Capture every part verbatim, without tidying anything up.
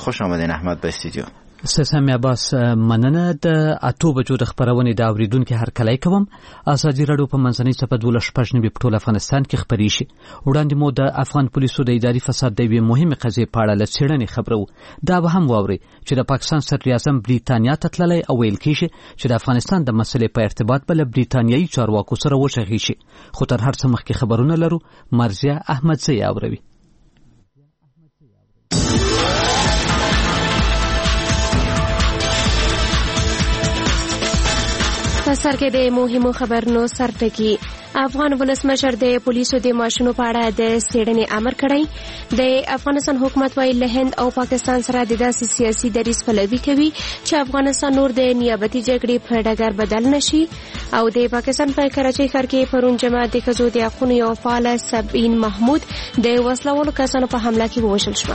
خوش آمدین احمد به استودیو. سامي عباس، مننه. د اتو بجو د خبرونې د اوریدونکو هر کله کوم. ازادي راډیو په منځنۍ صفحه دوله شپږ نوي په ټول افغانستان کې خبري شي. وړاندې مو د افغان پولیسو د اداري فساد د یوې مهمه قضیې په اړه لڅېړنې خبرو. دا به هم واوري چې د پاکستان صدر اعظم بریتانیا ته تللی او ویل کېږي چې د افغانستان د مسلې په ارتباط بل بریتانیایي چارواکو سره وشغي شي. خو تر هر څه مخکې خبرونه لرو. مرزیه احمدزی اوروي. سر کې د مهمو خبرونو سرټکی. افغان ولسمشر د پولیسو د ماشینو په اړه د څېړنې امر کړی. د افغانستان حکومت وايي له هند او پاکستان سره د داسې سیاسي دریځ پلوي کوي چې افغانستان نور د نیابتي جګړې په ډګر بدل نشي. او د پاکستان په کراچۍ ښار کې پرون جمعه د ښځو د حقونو یو فعال سبین محمود د وسلوالو کسانو په حمله کې ووژل شوه.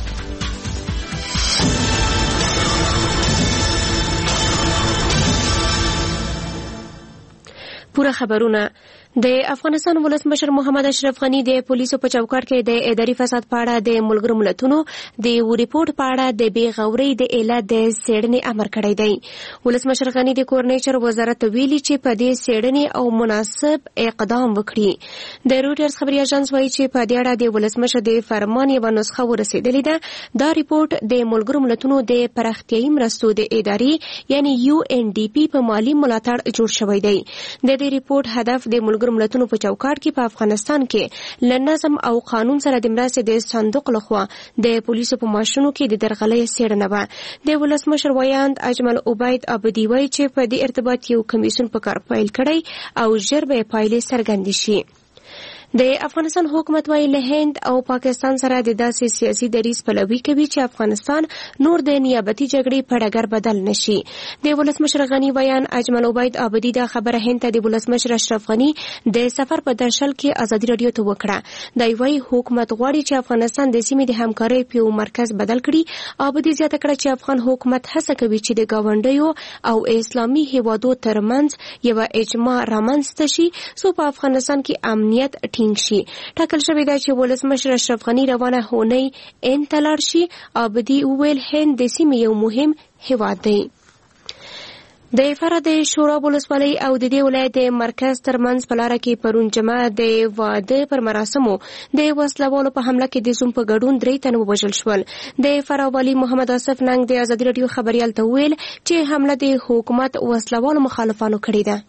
پوره خبرونه. د افغانستان ولسمشر محمد اشرف غنی د پولیسو په چوکاټ کې د اداري فساد په اړه د ملګرو ملتونو د یو ریپورت په اړه د بې غورۍ د علت د څېړنې امر کړی دی. ولسمشر غنی د کورنۍ چارو وزارت ویلي چې په دې څېړنې او مناسب اقدام وکړي. د رویټرز خبري اژانس وایي چې په دې اړه د ولسمشر د فرمان یوه نسخه ورسېدلې ده. دا ریپورت د ملګرو ملتونو د پراختیایي مرستو د ادارې یعنی یو ان ډي پي په مالي ملاتړ جوړ شوی دی. د دې ریپورت هدف د ملګرو ملتونو په چوکاټ کې په افغانستان کې له نظم او قانون سره د مرستې د صندوق لخوا د پولیسو په ماشینو کې د درغلۍ څېړنه وه. د ولسمشر ویاند اجمل عبید ابدي وایي چې په دې ارتباط یو کمیسیون په کار پیل کړی او ژر به پایلې څرګندې شي. د افغانستان حکومت وايي له هند او پاکستان سره د داسې سیاسي دریځ پلوي کوي چې افغانستان نور د نیابتي جګړې په ډګر بدل نشي. د ولسمشر غنی بیان اجمل عبید ابدي دا خبره هند ته د ولسمشر اشرف غنی د سفر په درشل کې ازادي رادیو ته وکړه. دا وايي حکومت غواړي چې افغانستان د سیمې د همکارۍ په یو مرکز بدل کړي. ابدي زیاته کړه چې افغان حکومت هڅه کوي چې د ګاونډیو او اسلامي هیوادو ترمنځ یو اجماع رامنځته شي څو په افغانستان کې امنیت شي. ټاکل شوی دی چې ولسمشر اشرف غنی روانه هونۍ ان ته لاړ شي. ابدي وویل هند د سیمې یو مهم هیواد دی. د فراه د شوراب ولسوالۍ او د دې ولایت د مرکز ترمنځ په لاره کې پرون جمعه د واده پر مراسمو د وسلوالو په حمله کې د زوم په ګډون درې تن ووژل شول. د فراه والي محمد آصف ننګ د ازادي راډیو خبریال ته وویل چې حمله د حکومت وسلوالو مخالفانو کړې ده.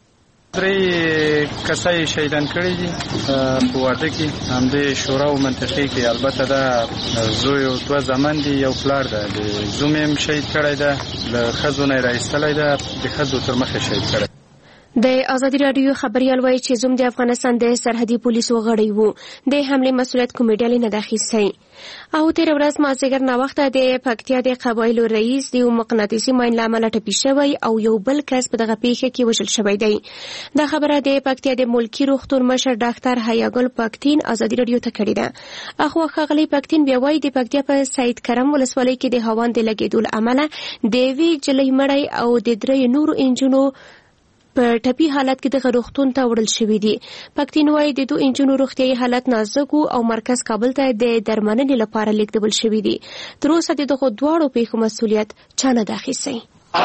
درې کسای شهیدان کړي دي په واده کې هم د شورا او منطقې کې. البته دا زوی او دوه زامن دي یو پلار ده. د زوم هم شهید کړی ده، له ښځو نه یې راایستلی ده، د ښځو تر مخه شهید کړی. د ازادي راډیو خبریال وایي چې زوم د افغانستان د سرحدي پولیسو غړی وو. د حملې مسؤلیت کومې ډلې نه ده اخیستی. او تېره ورځ مازدیګر ناوخته د پکتیا د قبایلو رئیس د یو مقناطیسي ماین له امله ټپي شوی او یو بل کس په دغه پیښه کې وژل شوی دی. دا خبره د پکتیا د ملکي روغتون مشر ډاکټر حیاګل پکتین ازادي راډیو ته کړې ده. اخوا ښاغلی پکتین بیا وایي د پکتیا په سید کرم ولسوالۍ کې د هاوان د لګېدو له امله د یوې نجلۍ مړی او د درې نورو انجونو په ټپي حالت کې د روغتون ته وړل شوي دي. پکتین وايي د دوه انجونو روغتیايي حالت نازک او مرکز کابل ته د درملنې لپاره لیږدول شوي دي. تر اوسه د دغو دواړو پیښو مسؤلیت چا نه ده اخیستی.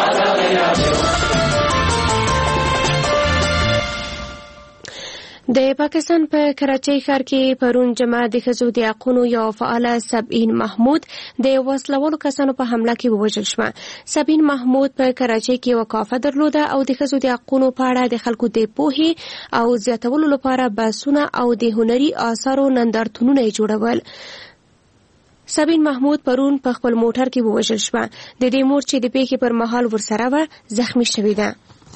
د پاکستان په کراچۍ ښار کې پرون جمعه د ښځو د حقونو یو فعاله سبین محمود د وسلوالو کسانو په حمله کې ووژل شوه. سبین محمود په کراچۍ کې یوه کافه درلوده او د ښځو د حقونو په اړه د خلکو د پوهې او زیاتولو لپاره بحثونه او د هنري آثارو نندارتونونه یې جوړول. سبین محمود پرون په خپل موټر کې ووژل شوه. د دې مور چې د پیښې پر مهال ورسره وه زخمی شوې ده.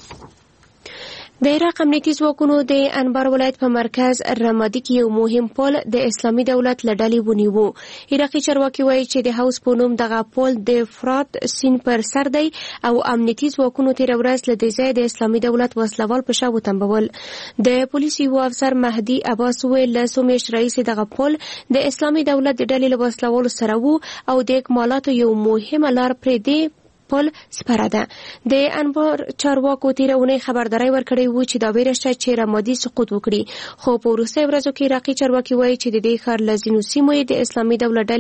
د عراق امنیتي ځواکونو د انبار ولایت په مرکز رمادي کې یو مهم پل د اسلامي دولت له ډلې ونیو. عراقي چارواکي وایي چې د حوض په نوم دغه پل د فرات سیند پر سر دی او امنیتي ځواکونو تېره ورځ له دې ځایه د اسلامي دولت وسلوال په شا وتمبول. د پولیسو یو افسر مهدي عباس وویل له څو میاشتو راهیسې دغه پل د اسلامي دولت د ډلې له وسلوالو سره و او د اکمالاتو یو مهمه لار پرې دی پل سپاره ده. د انبار چارواکو تېره اونۍ خبرداری ورکړی و چې دا ویره شته چې رمادي سقوط وکړي، خو په وروستیو ورځو کې عراقي چارواکي وایي چې د دې ښار له ځینو سیمو یې د اسلامي دولت ډلې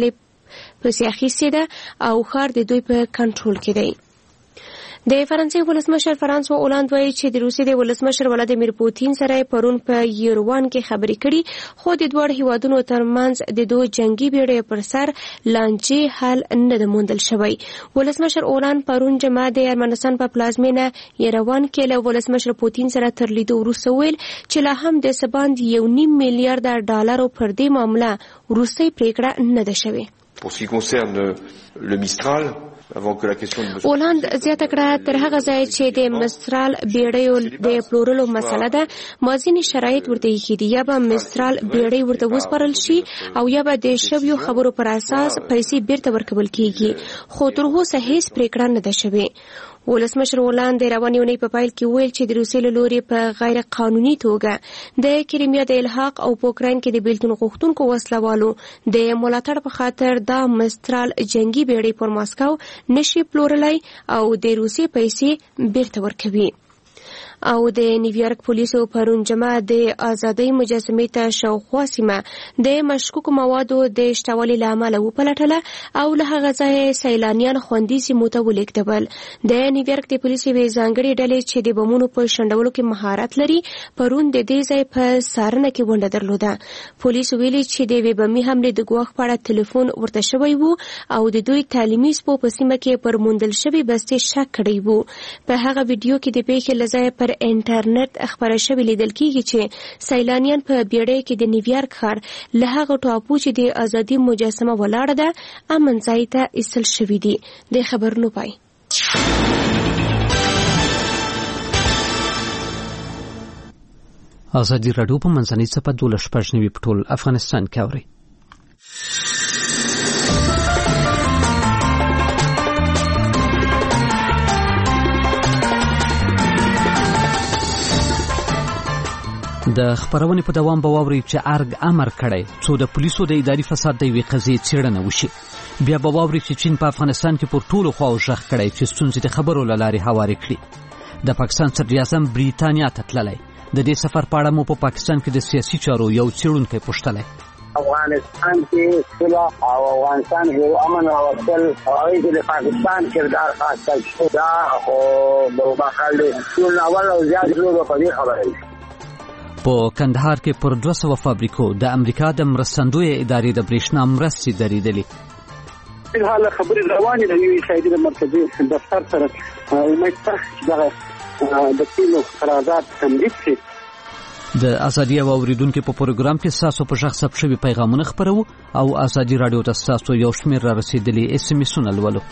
پسې اخیستې ده او ښار د دوی په کنټرول کې دی. د فرانسې ولسمشر فرانسوا اولاند وایي چې د روسیې د ولسمشر ولادیمیر پوتین سره پرون په یروان کې خبرې کړي، خو د دواړو هیوادونو ترمنځ د دوه جنگي بیړیو پر سر لانجې حل نه ده موندل شوی. ولسمشر اولاند پرون جمعه د ارمنستان په پلازمینه یروان کې له ولسمشر پوتین سره تر لیدو وروسته ویل چې لا هم د سباند یو نیم میلیارډ ډالرو پر دې معامله وروستۍ پریکړه نه ده شوې. Pour ce qui concerne le Mistral, اولاند زیاته کړه تر هغه ځای چې د مسترال بیړیو د پلورلو مسله ده، مازینی شرایط ورته ایښي دي، یا به مسترال بیړۍ ورته وسپارل شي او یا به د شویو خبرو پر اساس پیسې بیرته ورکول کیږي، خو تر اوسه هیڅ پریکړه نه ده شوې. ولسمشر اولاند د روانې اونۍ په پیل کې ویل چې د روسیې له لوري په غیر قانوني توګه د کریمیا د الحاق او په اوکراین کې د بیلتون غوښتونکو وسلوالو د ملاتړ په خاطر دا مسترال جنگي بیړۍ پر ماسکو نشي پلورلای او د روسیې پیسې بیرته ورکوي. او د نیویارک پولیسو پرون جمعه د ازادۍ مجسمې ته شاوخوا سیمه د مشکوکو موادو د شتوالي له امله وپلټله او له هغه ځایه سیلانیان خوندي سیمو ته ولېږدول. د نیویارک د پولیسو یوې ځانګړې ډلې چې د بمونو په شنډولو کې مهارت لري پرون د دې ځای په څارنه کې ونډه درلوده. پولیسو ویلي چې د یوې بمي حملې د ګواښ په اړه ټلیفون ورته شوی و او د دوی تعلیمي سپو په سیمه کې پر موندل شوي بستې شک کړی و. په هغه ویډیو کې د پیښې له ځایه پر انټرنیټ خبره شوې لیدل کیږي چې سیلانیان په بیړۍ کې د نیویارک ښار له هغه ټاپو چې د ازادي مجسمه ولاړه ده امن ځای ته ایستل شوي دي. د خبرونو پای. ازادي راډیو په منځنۍ څپه دولس شپږ نوي په ټول افغانستان کې اوري. د خبرونې په دوام به واورئ چې ارګ امر کړی څو د پولیسو د اداري فساد د یوې قضیې څېړنه وشي. بیا به واورئ چې چین په افغانستان کې پر ټولو خواو غږ کړی چې ستونزې د خبرو له لارې هوارې کړي. د پاکستان صدر اعظم بریتانیا ته تللی. د دې سفر په اړه مو په پاکستان کې د سیاسي چارو یو څېړونکی پوښتلی. افغانستان کې صلح او افغانستان کې امن او اصل او هغه د پاکستان کردار خاص کړ دا او د بخال ټول اول او زیات لوړ په دې خبره. په کندهار کې پر دوه سوه فابریکو د امریکا د مرستندوی ادارې د برېښنا مرستې درېدلې. فلحال خبرې روانې دي. یو شاهدي د مرکزي دفتر سره امید شته چې دغه د تیلو قرارداد تمدید شي. د ازادي او اوریدونکو په پروګرام کې ستاسو په شخص ثبت شوي پیغامونه خپرو او ازادي راډیو ته ستاسو یو شمېر را رسېدلي اس ام اسونه لولو.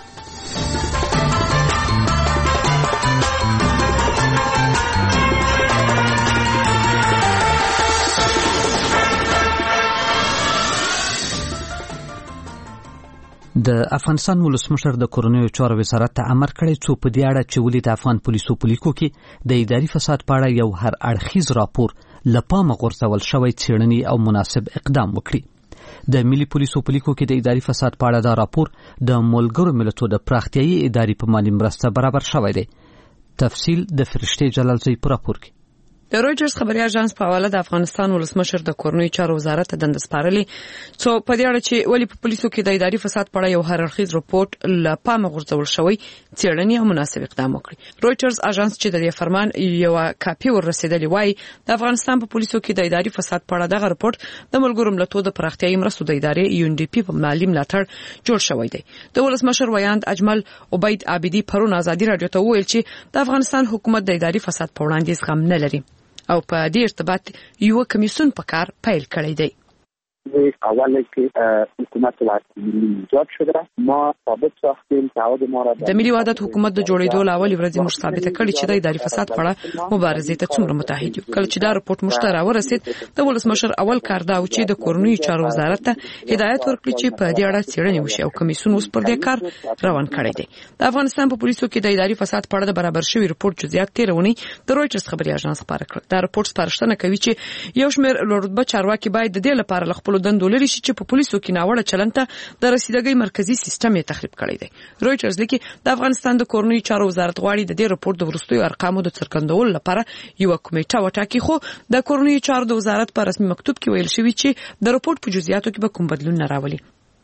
د افغانستان ولسمشر د کورنیو چارو وزارت ته امر کړی څو په دې اړه چې ولې د افغان پولیسو په لیکو کې د اداري فساد په اړه یو هر اړخیز راپور له پامه غورځول شوی څېړنې او مناسب اقدام وکړي. د ملي پولیسو په لیکو کې د اداري فساد په اړه دا راپور د ملګرو ملتونو د پراختیایي ادارې په مالي مرسته برابر شوی دی. تفصیل د فرشتې جلالزی په راپور کې. د رويټرز خبري اژانس په حواله د افغانستان ولسمشر د کورنیو چارو وزارت ته دند سپارلي څو په دې اړه چې ولې په پولیسو کې د اداري فساد په اړه یو هررخیز راپورټ ل پامه غورځول شوی څېړنې او مناسب اقدام وکړي. رويټرز اژانس چې د فرمان یو کاپي ورسېدلی وای د افغانستان په پولیسو کې د اداري فساد په اړه دغه راپورټ د ملګرو ملتونو د پراختیایي مرستو د ادارې یو ان ډي پی په مالي ملاتړ جوړ شوی دی. د ولسمشر ویاند اجمل عبید عابدی پرون ازادي راډیو ته ویل چې د افغانستان حکومت د اداري فساد په وړاندې زغم نه لري او په دې ارتباط یو کمیسیون په کار پیل کړی دی. اول کې حکومت ملي ایجاد شده ما ثابت ساختیم تعهد ما را د ملي وحدت حکومت د جوړېدو لاول ورځې مش ثابت کړي چې د اداري فساد په اړه مبارزې ته څومره متحد یو. کله چې دا راپورټ مشته راورسید د ولسمشر اول کار دا و چې د کورنیو چارو وزارت ته هدایت ورکړي چې په دې اړه څېړنې وشي او کمیسیون اوس پر دې کار روان کړی دی. د افغانستان په پولیسو کې د اداري فساد په اړه د برابر شوی راپورټ جزئیات تیرونی د رويټرز خبري اژانس خبره کړ. دا راپورټ سپارښتنه کوي چې یو شمېر لوړرتبه چارواکي باید د دې لپاره خپل دندو لري چې په پولیسو کې ناوړه چلند ته د رسیدګۍ مرکزی سیستم یې تخریب کړی دی. رويټرز لیکي د افغانستان د کورنیو چارو وزارت غواړي د دې راپورټ د وروستیو ارقامو د څرګندولو لپاره یو کمیټه وټاکي، خو د کورنیو چارو د وزارت په رسمي مکتوب کې ویل شوی چې د راپورټ په جزئیاتو کې به کوم بدلون نه راولي.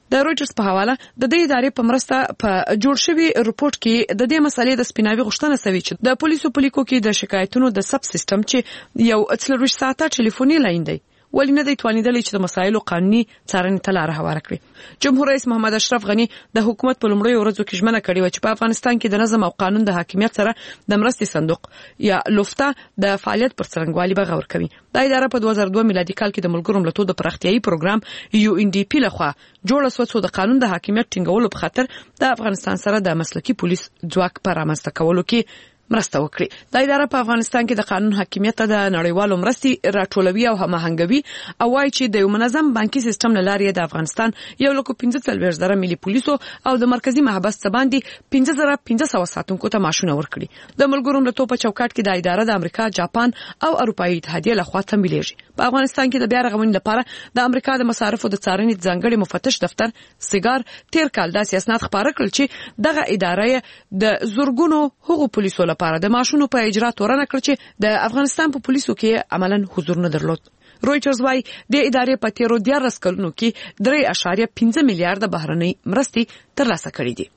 د رويټرز په حواله د دې ادارې په مرسته په جوړ شوی رپورت کې د دې مسلې د سپیناوي غوښتنه شوې چې د پولیسو په لیکو کې د شکایتونو د سب سیستم چې یو څلور ساعته ټلیفوني لاین دی ولې نه دی توانیدلی چې د مسایلو قانوني څارنې ته لاره هواره کړي. جمهور رئیس محمد اشرف غنی د حکومت په لومړیو ورځو کې ژمنه کړې و چې په افغانستان کې د نظم او قانون د حاکمیت سره د مرستې صندوق یا لوفتا د فعالیت پر څرنګوالي به غور کوي. دا اداره په دوه زره دوه میلادي کال کې د ملګرو ملتونو د پراختیايي پروګرام یو ان ډي پی لخوا جوړه شوه چې د قانون د حاکمیت ټینګولو په خاطر د افغانستان سره د مسلکي پولیس ځواک په رامنځته کولو کې مرسته وکړي. دا اداره په افغانستان کې د قانون حاکمیت د نړیوالو مرستې راټولوي او هماهنګوي او وايي چې د یو منظم بانکي سیستم لارې د افغانستان یو لکه پنځه څلوېښت زره ملي پولیسو او د مرکزی محبس څخه پنځه زره پنځه سوه ساتونکو ته معاشونه ورکړي. د ملګرو ملتونو په چوکاټ کې د اداره د امریکا، جاپان او اروپאי اتحادیه لخوا تمویلېږي. په افغانستان کې د بیا رغونې لپاره د امریکا د مصارفو د څارنې ځانګړي مفتش دفتر سیګار تیر کال د اسناد خبره کړل چې دغه اداره د زورګونو حقوق پولیسو لپاره د معاشونو په اجرا تورنه کړ چې د افغانستان په پولیسو کې عملاً حضور نه درلود. رويټرز وايي د ادارې په تیرو دیارلس کلونو کې درې اعشاریه پنځه میلیارډ بهرنۍ مرستې ترلاسه کړې دي.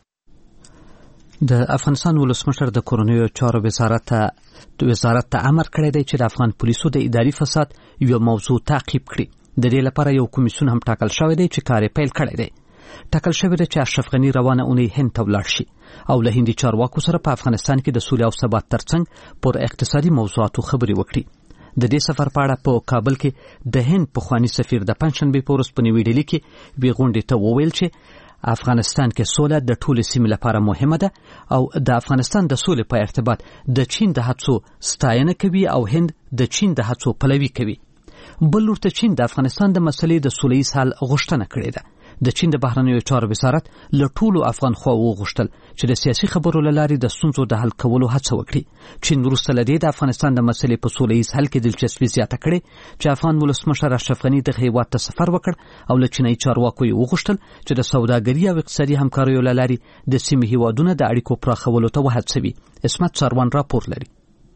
د افغانستان ولسمشر د کورنیو چارو وزارت د وزارت ته امر کړی دی چې د افغان پولیسو د اداري فساد یو موضوع تعقیب کړي. د دې لپاره یو کمیسیون هم ټاکل شوی دی چې کار یې پیل کړی دی. ټاکل شوی دی چې اشرف غنی روانه اونۍ هند ته ولاړ شي او له هندي چارواکو سره په افغانستان کې د سولې او ثبات ترڅنګ پر اقتصادي موضوعاتو خبرې وکړي. د دې سفر په اړه په کابل کې د هند پخوانی سفیر د پنځشنبې په ورځ په نیوي ډیلي کې وی غونډې ته وویل چې افغانستان کې سوله د ټولو سیمې لپاره مهمه ده او د افغانستان د سولې په ارتباط د چین د هڅو ستاینه کوي او هند د چین د هڅو پلوي کوي. بل ورته چین د افغانستان د مسلې د سولهییز حل غوښتنه کړې ده. د چین د بهرنیو چارو وزارت له ټولو افغان خواو وغوښتل چې د سیاسي خبرو له لارې د ستونزو د حل کولو هڅه وکړي. چین وروسته له دې د افغانستان د مسلې په سولهییز حل کې دلچسپي زیاته کړې چې افغان ولسمشر اشرف غني دغه هیواد ته سفر وکړ او له چینایي چارواکو یې وغوښتل چې د سوداګري او اقتصادي همکاریو له لارې د سیمې هیوادونو د اړیکو پراخولو ته وهڅوي. اسمت ساروان راپور لري.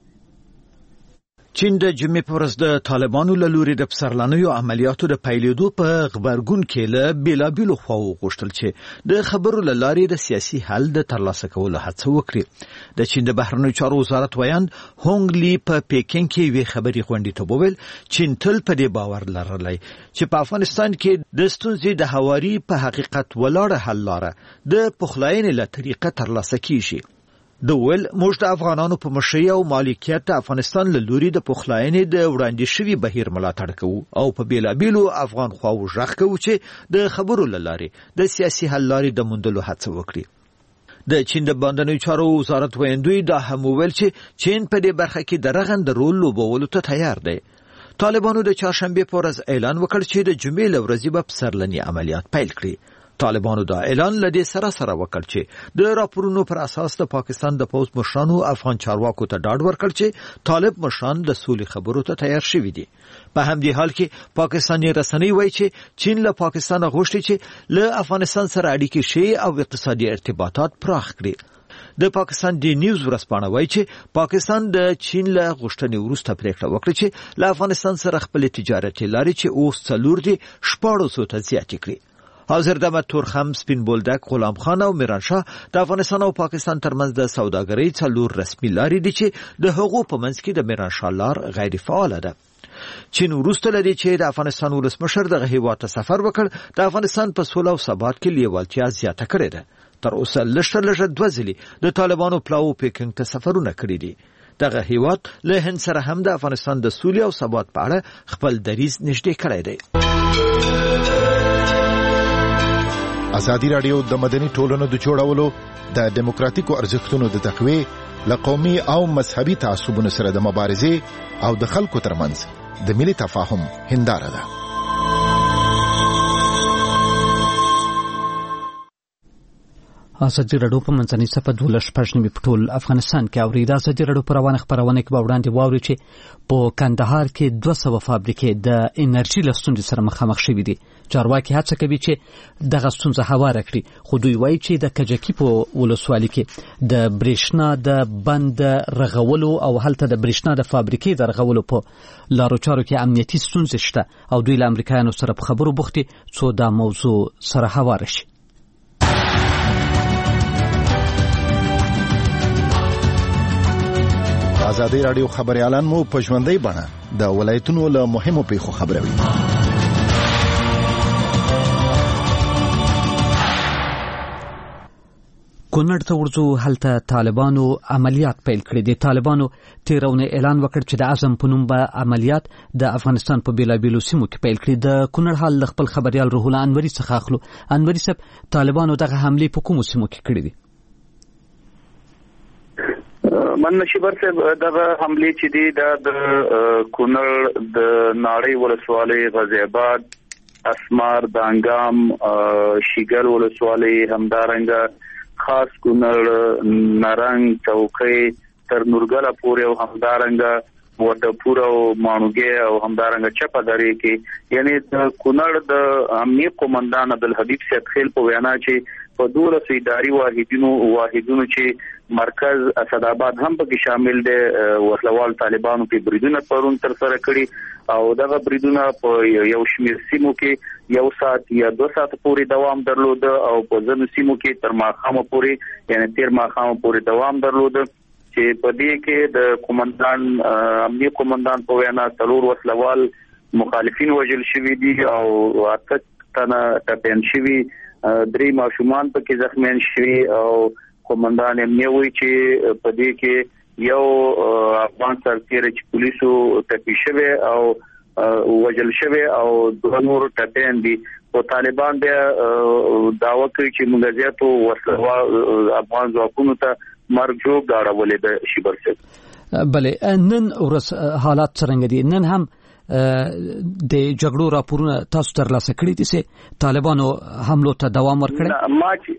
چین د جمعې په ورځ د طالبانو له لوري د پسرلنیو عملیاتو د پیلېدو په غبرګون کې له بیلابیلو خواو غوښتل چې د خبرو له لارې د سیاسي حل د ترلاسه کولو هڅه وکړي. د چین د بهرنیو چارو وزارت ویاند هونګ لی په پیکینګ کې یوې خبري غونډې ته وویل چین تل په دې باور لرلی چې په افغانستان کې د ستونزې د هواري په حقیقت ولاړه حل لاره د پخلاینې له طریقه ترلاسه کیږي. د ول موږ د افغانانو په مشرۍ او مالکیت د افغانستان له لوري د پخلاینې د وړاندې شوي بهیر ملاتړ کوو او په بیلابیلو افغان خواو ژغ کوو چې د خبرو له لارې د سیاسي حل لارې د موندلو هڅه وکړي. د چین د بهرنیو چارو وزارت ویاندوی دا هم وویل چې چین په دې برخه کې د رغند رول لوبولو ته تیار دی. طالبانو د چهارشنبې په ورځ اعلان وکړ چې د جمعې له ورځې به پسرلني عملیات پیل کړي. طالبانو دا اعلان لدې سره سره وکړ چې د راپورونو پر اساس د پاکستان د پوز مشرانو افغان چارواکو ته ډاډ ورکړ چې طالب مشران د سولې خبرو ته تیار شوي دي. په همدې حال کې پاکستاني رسنۍ وایي چې چین له پاکستان غوښتي چې له افغانستان سره اړیکې شي او اقتصادي ارتباطات پراخ کړي. د پاکستان دی نیوز ورسپانه وایي چې پاکستان د چین له غوښتنې وروسته پریکړه وکړه چې له افغانستان سره خپل تجارتي لارې چې اوس څلور دي شپاړس ته زیاتې کړي. حاضر دمه تورخم، سپین بولدک، غلام خان او میرانشاه د افغانستان او پاکستان ترمنځ د سوداګرۍ څلور رسمي لارې دي چې د هغو په منځ کې د میرانشاه لار غیر فعاله ده. چین وروسته لدی چې د افغانستان ولسمشر دغه هیواد ته سفر وکړ د افغانستان په سوله او ثبات کې لیوالتیا زیاته کړې ده. تر اوسه لږ لږ دوه ځلې د طالبانو پلاو پیکینګ ته سفرونه کړي دي. دغه هیواد له هند سره هم د افغانستان د سولې او ثبات په اړه خپل دریځ نږدې کړی دی. ازادي راډیو د مدني ټولنو د جوړولو د دیموکراتیکو ارزښتونو د تقویې له قومي او مذهبي تعصبونو سره د مبارزې او د خلکو ترمنځ د ملي تفاهم هنداره ده. ازادي راډیو په منځنۍ صفحه دولس پښنی په ټول افغانستان کې اوري. د ازادي راډیو پر روانه خبرونه کې به وړاندې واوري چې په کندهار کې دوه سوه فابریکې د انرژي له ستونزې سره مخامخ شوې دي چارواکي هڅه کوي چې دغه ستونزه هواره کړي، خو دوی وایي چې د کجکي په ولسوالۍ کې د برېښنا د بند رغولو او هلته د برېښنا د فابریکې د رغولو په لارو چارو کې امنیتي ستونزې شته او دوی له امریکایانو سره په خبرو بوخت دي څو دا موضوع سره هواره شي. ازادي رادیو خبريالان مو په ژوندۍ بڼه د ولایتونو له مهمو پیښو خبروي. کونړ ته ورځو، هلته طالبانو عملیات پیل کړي دي. طالبانو تیرونه اعلان وکړ چې د اعظم په نوم به عملیات د افغانستان په بیلابیلو سیمو کې پیل کړي. د کونړ حال خپل خبريال روح الله انوري څخه اخلو. انوري صاحب، طالبانو دغه حمله په کومو سیمو کې کړې دي؟ من نشبر صاحب، دغه حمله چې دي د کونړ د ناړۍ ولسوالۍ، غازی آباد، اسمار، دانګام، شیګل ولسوالۍ، همدارنګه خاص کونړ، نارنګ، چوکۍ تر نورګل پورې او همدارنګه وټپور او مانوګي او همدارنګه چپه درې کې، یعنی د کونړ د امنیه قومندان عبدالحبیب سید خیل په وینا چې په دولس اداري واحدونو واحدونو چې مرکز اسداباد هم پکې شامل دي، وسلوال طالبانو په بریدونه پرون تر سره کړي او دغه بریدونه په یو شمېر سیمو کې یو ساعت یا دو ساعت پورې دوام درلود او په ځینو سیمو کې تر ماښامه پورې یعنی تیر ماښامه پورې دوام درلود چې په دې کې د قومندان امنیه قومندان په وینا څلور وسلوال مخالفین وژل شوي دي او اته تنه ټپیان شوي، درې ماشومان پکې زخمیان شوي او قومندان امنیه وایي چې په دې کې یو افغان سرتیری چې پولیسو ټپي شوی او وژل شوی او دوه نور ټپیان دي. او طالبان بیا دعوه کوي چې موږ زیاتو وسلوال افغان ځواکونو ته مرګ جوړ غاړولې ده. شیبر صاحب، بله، نن ورځ حالات څنګه دي؟ نن هم د جګړو راپورونه تاسو ترلاسه کړي دي چې طالبانو حملو ته دوام ورکړي؟ ما چې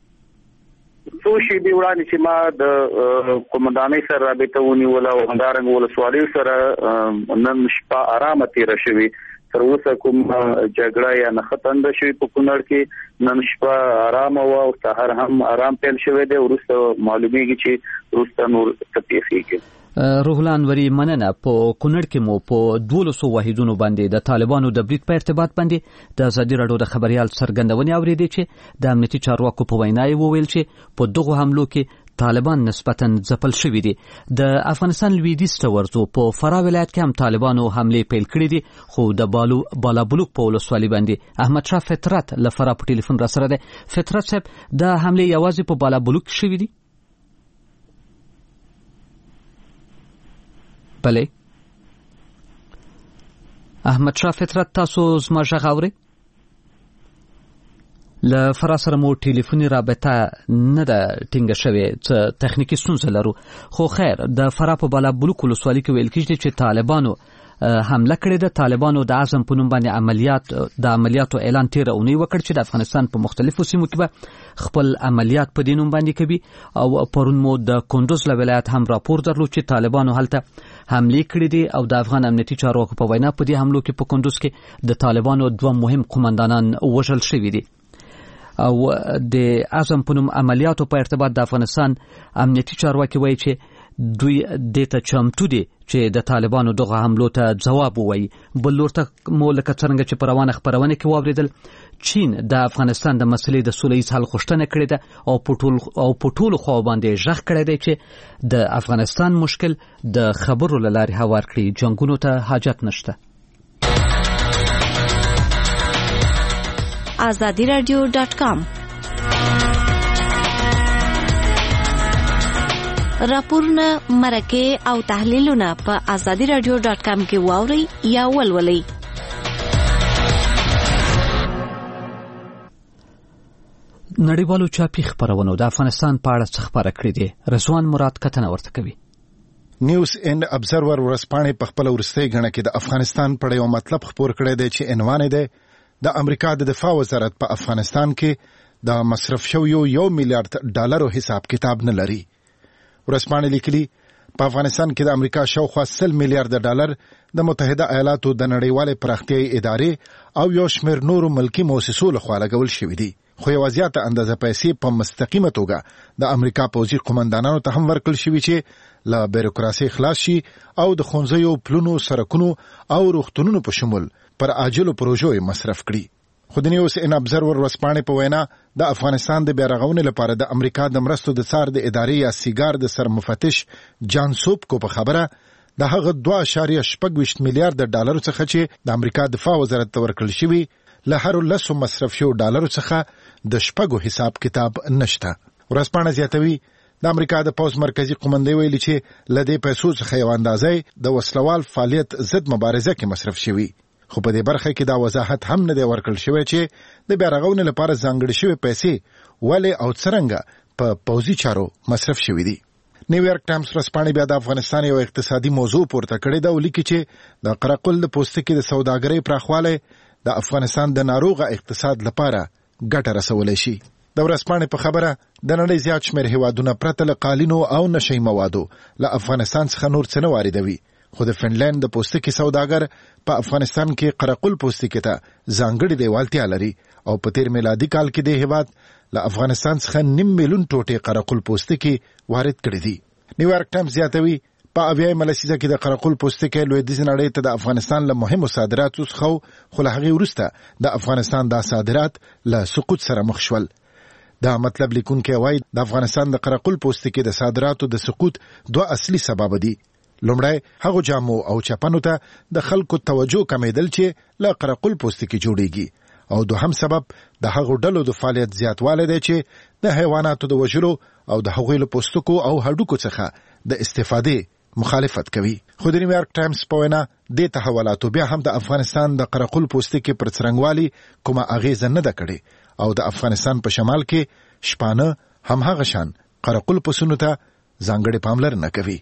څو شي دی وړاندې چې ما د قومندانۍ سره رابطه ونیوله او همدارنګه ولسوالیو سره نن شپه آرامه تېره شوې. تر اوسه کوم جګړه یا نښتنده شوې په کونړ کې، نن شپه آرامه وه او سهار هم آرام پیل شوی دی. وروسته معلومیږي چې وروسته نور څه پیښیږي. روح الله انوري، مننه. په کونړ کې مو په دولسو واحدونو باندې د طالبانو د برید په ارتباط باندې د ازادي راډیو د خبريال څرګندونې اورېدې چې د امنیتي چارواکو په وینا یې وویل چې په دغه حملو کې طالبان نسبتاً ځپل شوي دي. د افغانستان لویدیځ ته ورځو، په فراه ولایت کې هم طالبانو حملې پیل کړې دي، خو د بالو بالابلوک په ولسوالۍ باندې احمد شاه فطرت له فراه په ټلیفون را سره دی. فطرت صاحب، د حملې یوازې په بالابلوک شوي دي؟ بله احمد شاه فطرت، تاسو زما غږ اورئ؟ له فراه سره مو ټلیفوني رابطه نه ده ټینګه شوې، څه تخنیکي ستونزه لرو. خو خیر، د فراه په بالابلوک ولسوالۍ کې ویل کېږي چې طالبانو حمله کړې ده. طالبانو د اعظم په نوم باندې عملیات د عملیاتو اعلان تیره اونۍ وکړ چې د افغانستان په مختلفو سیمو کې به خپل عملیات په دې نوم باندې کوي. او پرون مو د کندوز له ولایت هم راپور درلود چې طالبانو هلته حملې کړې دي او د افغان امنیتي چارواکو په وینا په دې حملو کې په کندوز کې د طالبانو دوه مهم قومندانان وژل شوي دي. او د اعظم په نوم عملیاتو په ارتباط د افغانستان امنیتي چارواکي وایي چې دوی د ته چمتو دي چې د طالبانو دغه حملو ته ځواب ووایي. بل لور ته مو لکه څرنګه چې په روانه خبرونه کې واوریدل، چین د افغانستان د مسلې د سوله ییز حل غوښتنه کړې ده او په ټول او په ټولو خواو باندې غږ کړی دی چې د افغانستان مشکل د خبرو له لارې هوار کړي، جنګونو ته حاجت نشته. آزادی رادیو ډاټ کام راپورونه، مرکه او تحلیلونه په آزادی رادیو ډاټ کام کې واورئ یا ولولئ. نړیوالو چاپی خبرونو د افغانستان په اړه څه خبره کړې دي؟ رضوان مراد کتنه ورته کوي. نیوز اینډ ابزرور ورځپاڼې په خپل ورستۍ غڼه کې د افغانستان په یو مطلب خبر کړی دی چې عنوان دی د امریکا د دفاع وزارت په افغانستان کې د مصرف شویو یو میلیارډ ډالرو حساب کتاب نه لري. ورځپاڼې لیکلي په افغانستان کې د امریکا شاوخوا سل میلیارډ ډالر د متحده ایالاتو د نړیوالې پراختیایي ادارې او یو شمېر نورو ملکی مؤسسو لخوا لګول شوي دي، خو یوه زیاته اندازه پیسې په مستقیمه توګه د امریکا پوځي قومندانانو ته هم ورکړل شوي چې له بیروکراسۍ خلاص شي او د ښوونځیو، پلونو، سړکونو او روغتونونو په شمول پر عاجلو پروژو مصرف کړي. خو د نیوز ان ابزرور ورځپاڼې په وینا د افغانستان د بیا رغونې لپاره د امریکا د مرستو د څار د ادارې یا سیګار د سرمفتش جان سوپکو په خبره د هغه دوه اعشاریه شپږ ویشت میلیارډ ډالرو څخه چې د امریکا دفاع وزارت ته ورکړل شوي له هرو لسو مصرف شوو ډالرو څخه د شپږو حساب کتاب نشته. ورځپاڼه زیاتوي د امریکا د پوځ مرکزی قومندې ویلي چې له دې پیسو څخه یو اندازه د وسلوال فعالیت ضد مبارزه کې مصرف شوي، خو په دې برخه کې دا وضاحت هم نه دی ورکړل شوی چې د بیا رغونې لپاره ځانګړې شوې پیسې ولې او څرنګه په پوځي چارو مصرف شوي دي. نیویارک ټایمز ورځپاڼې بیا د افغانستان یو اقتصادي موضوع پورته کړې ده او لیکي چې د قرقل د پوستکي د سوداګرۍ پراخوالی د افغانستان د ناروغه اقتصاد لپاره ګټه رسولی شي. د ورځپاڼې په خبره د نړۍ زیات شمېر هیوادونه پرته له قالینو او نشهیي موادو له افغانستان څخه نور څه نه واردوي، خو د فنلند د پوستکي سوداګر په افغانستان کې قرقل پوستکي ته ځانګړې دیوالتیا لري او په تیر میلادي کال کې د هیواد له افغانستان څخه نیم میلیون ټوټې قرقل پوستکي وارد کړي دي. نیویارک ټایمز زیاتوي په اویایمه لسیزه کې د قرقل پوستکي لویدیځې نړۍ ته د افغانستان له مهمو صادراتو څخه، خو له هغې وروسته د افغانستان دا صادرات له سقوط سره مخ شول. دا مطلب لیکونکی وایي د افغانستان د قرقل پوستکي د صادراتو د سقوط دوه اصلي سبب دي. لومړی هغو جامو او چپنو ته د خلکو توجه کمیدل چې له قرقل پوستکي جوړیږي، او دوهم سبب د هغو ډلو د فعالیت زیاتوالی دی چې د حیواناتو د وژلو او د هغوی له پوستکو او هډوکو څخه د استفادې مخالفت کوي. خو د نیویارک ټایمز په وینا دې تحولاتو بیا هم د افغانستان د قرقل پوستکي پر څرنګوالي کومه اغیزه نه ده کړې او د افغانستان په شمال کې شپانه هم هغه شان قرقل پسونو ته ځانګړې پاملرنه کوي.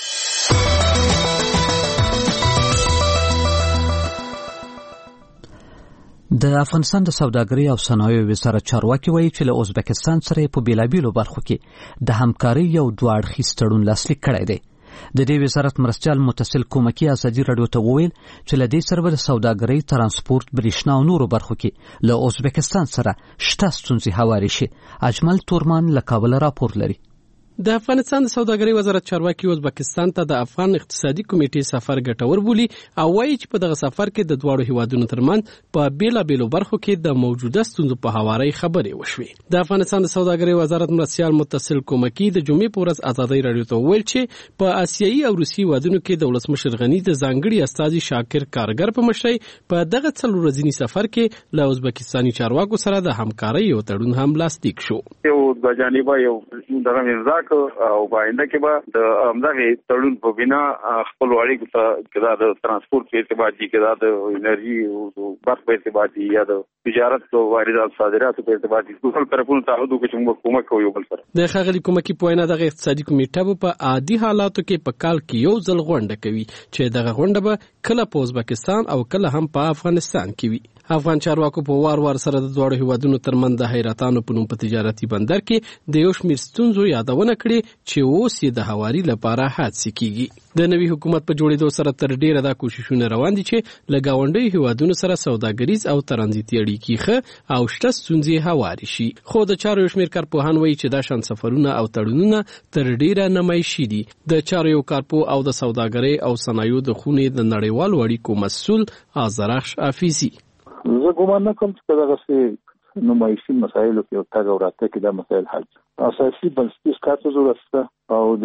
د افغانستان د سوداګرۍ او صنایعو وزارت چارواکي وایي چې له ازبکستان سره په بیلابیلو برخو کې د همکارۍ یو دوه اړخیز تړون لاسلیک کړی دی. د دې وزارت مرستیال متصل کومکی ازادي راډیو ته وویل چې له دې سره د سوداګرۍ، ترانسپورت، برېښنا او نورو برخو کې له ازبکستان سره شته ستونزې هوارې شي. اجمل تورمان له کابل راپور لري. د افغانستان د سوداګرۍ وزارت چارواکي ازبکستان ته د افغان اقتصادي کمیټې سفر ګټور بولي او وایي چې په دغه سفر کې د دواړو هیوادونو ترمنځ په بیلابیلو برخو کې د موجوده ستونزو په هوارۍ خبرې وشوې. د افغانستان د سوداګرۍ وزارت مرستیال متصل کومکی د جمعې په ورځ ازادي راډیو ته وویل چې په آسیایي او روسي هیوادونو کې د ولسمشر غني د ځانګړي استازي شاکر کارګر په مشرۍ په دغه څلور ورځني سفر کې له ازبکستاني چارواکو سره د همکارۍ یو تړون هم لاسلیک شو. یو د جانبه یو دغه امضا او باینده کې به د همدغه تړون په بنا خپل اړیکو ته کدا د ترانسپورت په اعتبار دي، کدا د انرژي او برق په اعتبار دي، یا د تجارت او واردات صادرات په اعتبار دي، ټول طرفونو ته هغه کوم موږ کومک کوو بل سره. د خغلی کومکی په وینا د اقتصادي کمیټه په عادي حالاتو کې په کال کې یو ځل غونډه کوي چې دغه غونډه به کله په ازبکستان او کله هم په افغانستان کې وي. افغان چارواکو په وار وار سره د دوړو هیوادونو ترمنځ د حیرتانو په نوم په تجارتي بندر کې د یو شمېر ستونزو یادونه کړې چې اوس یې د هواري لپاره هڅې کیږي. د نوي حکومت په جوړېدو سره تر ډیره دا کوششونه روان دي چې له ګاونډیو هیوادونو سره سوداګریز او ترانزیتي اړیکې ښه او شته ستونزې هواري شي. خو د چارو یو شمېر کارپوهان وایي چې دا شان سفرونه او تړونونه تر ډیره نمایشي دي. د چارو یو کارپوه او د سوداګرۍ او صنایعو د خونې د نړیوالو اړیکو مسؤل آذرخش حفیظي: زه ګومان نه کوم چې دغه څه نمایشي مسایلو کې او تګ او راتګ کې دا مسایل حل شي. اساسي بنسټیز کار ته ضرورت شته او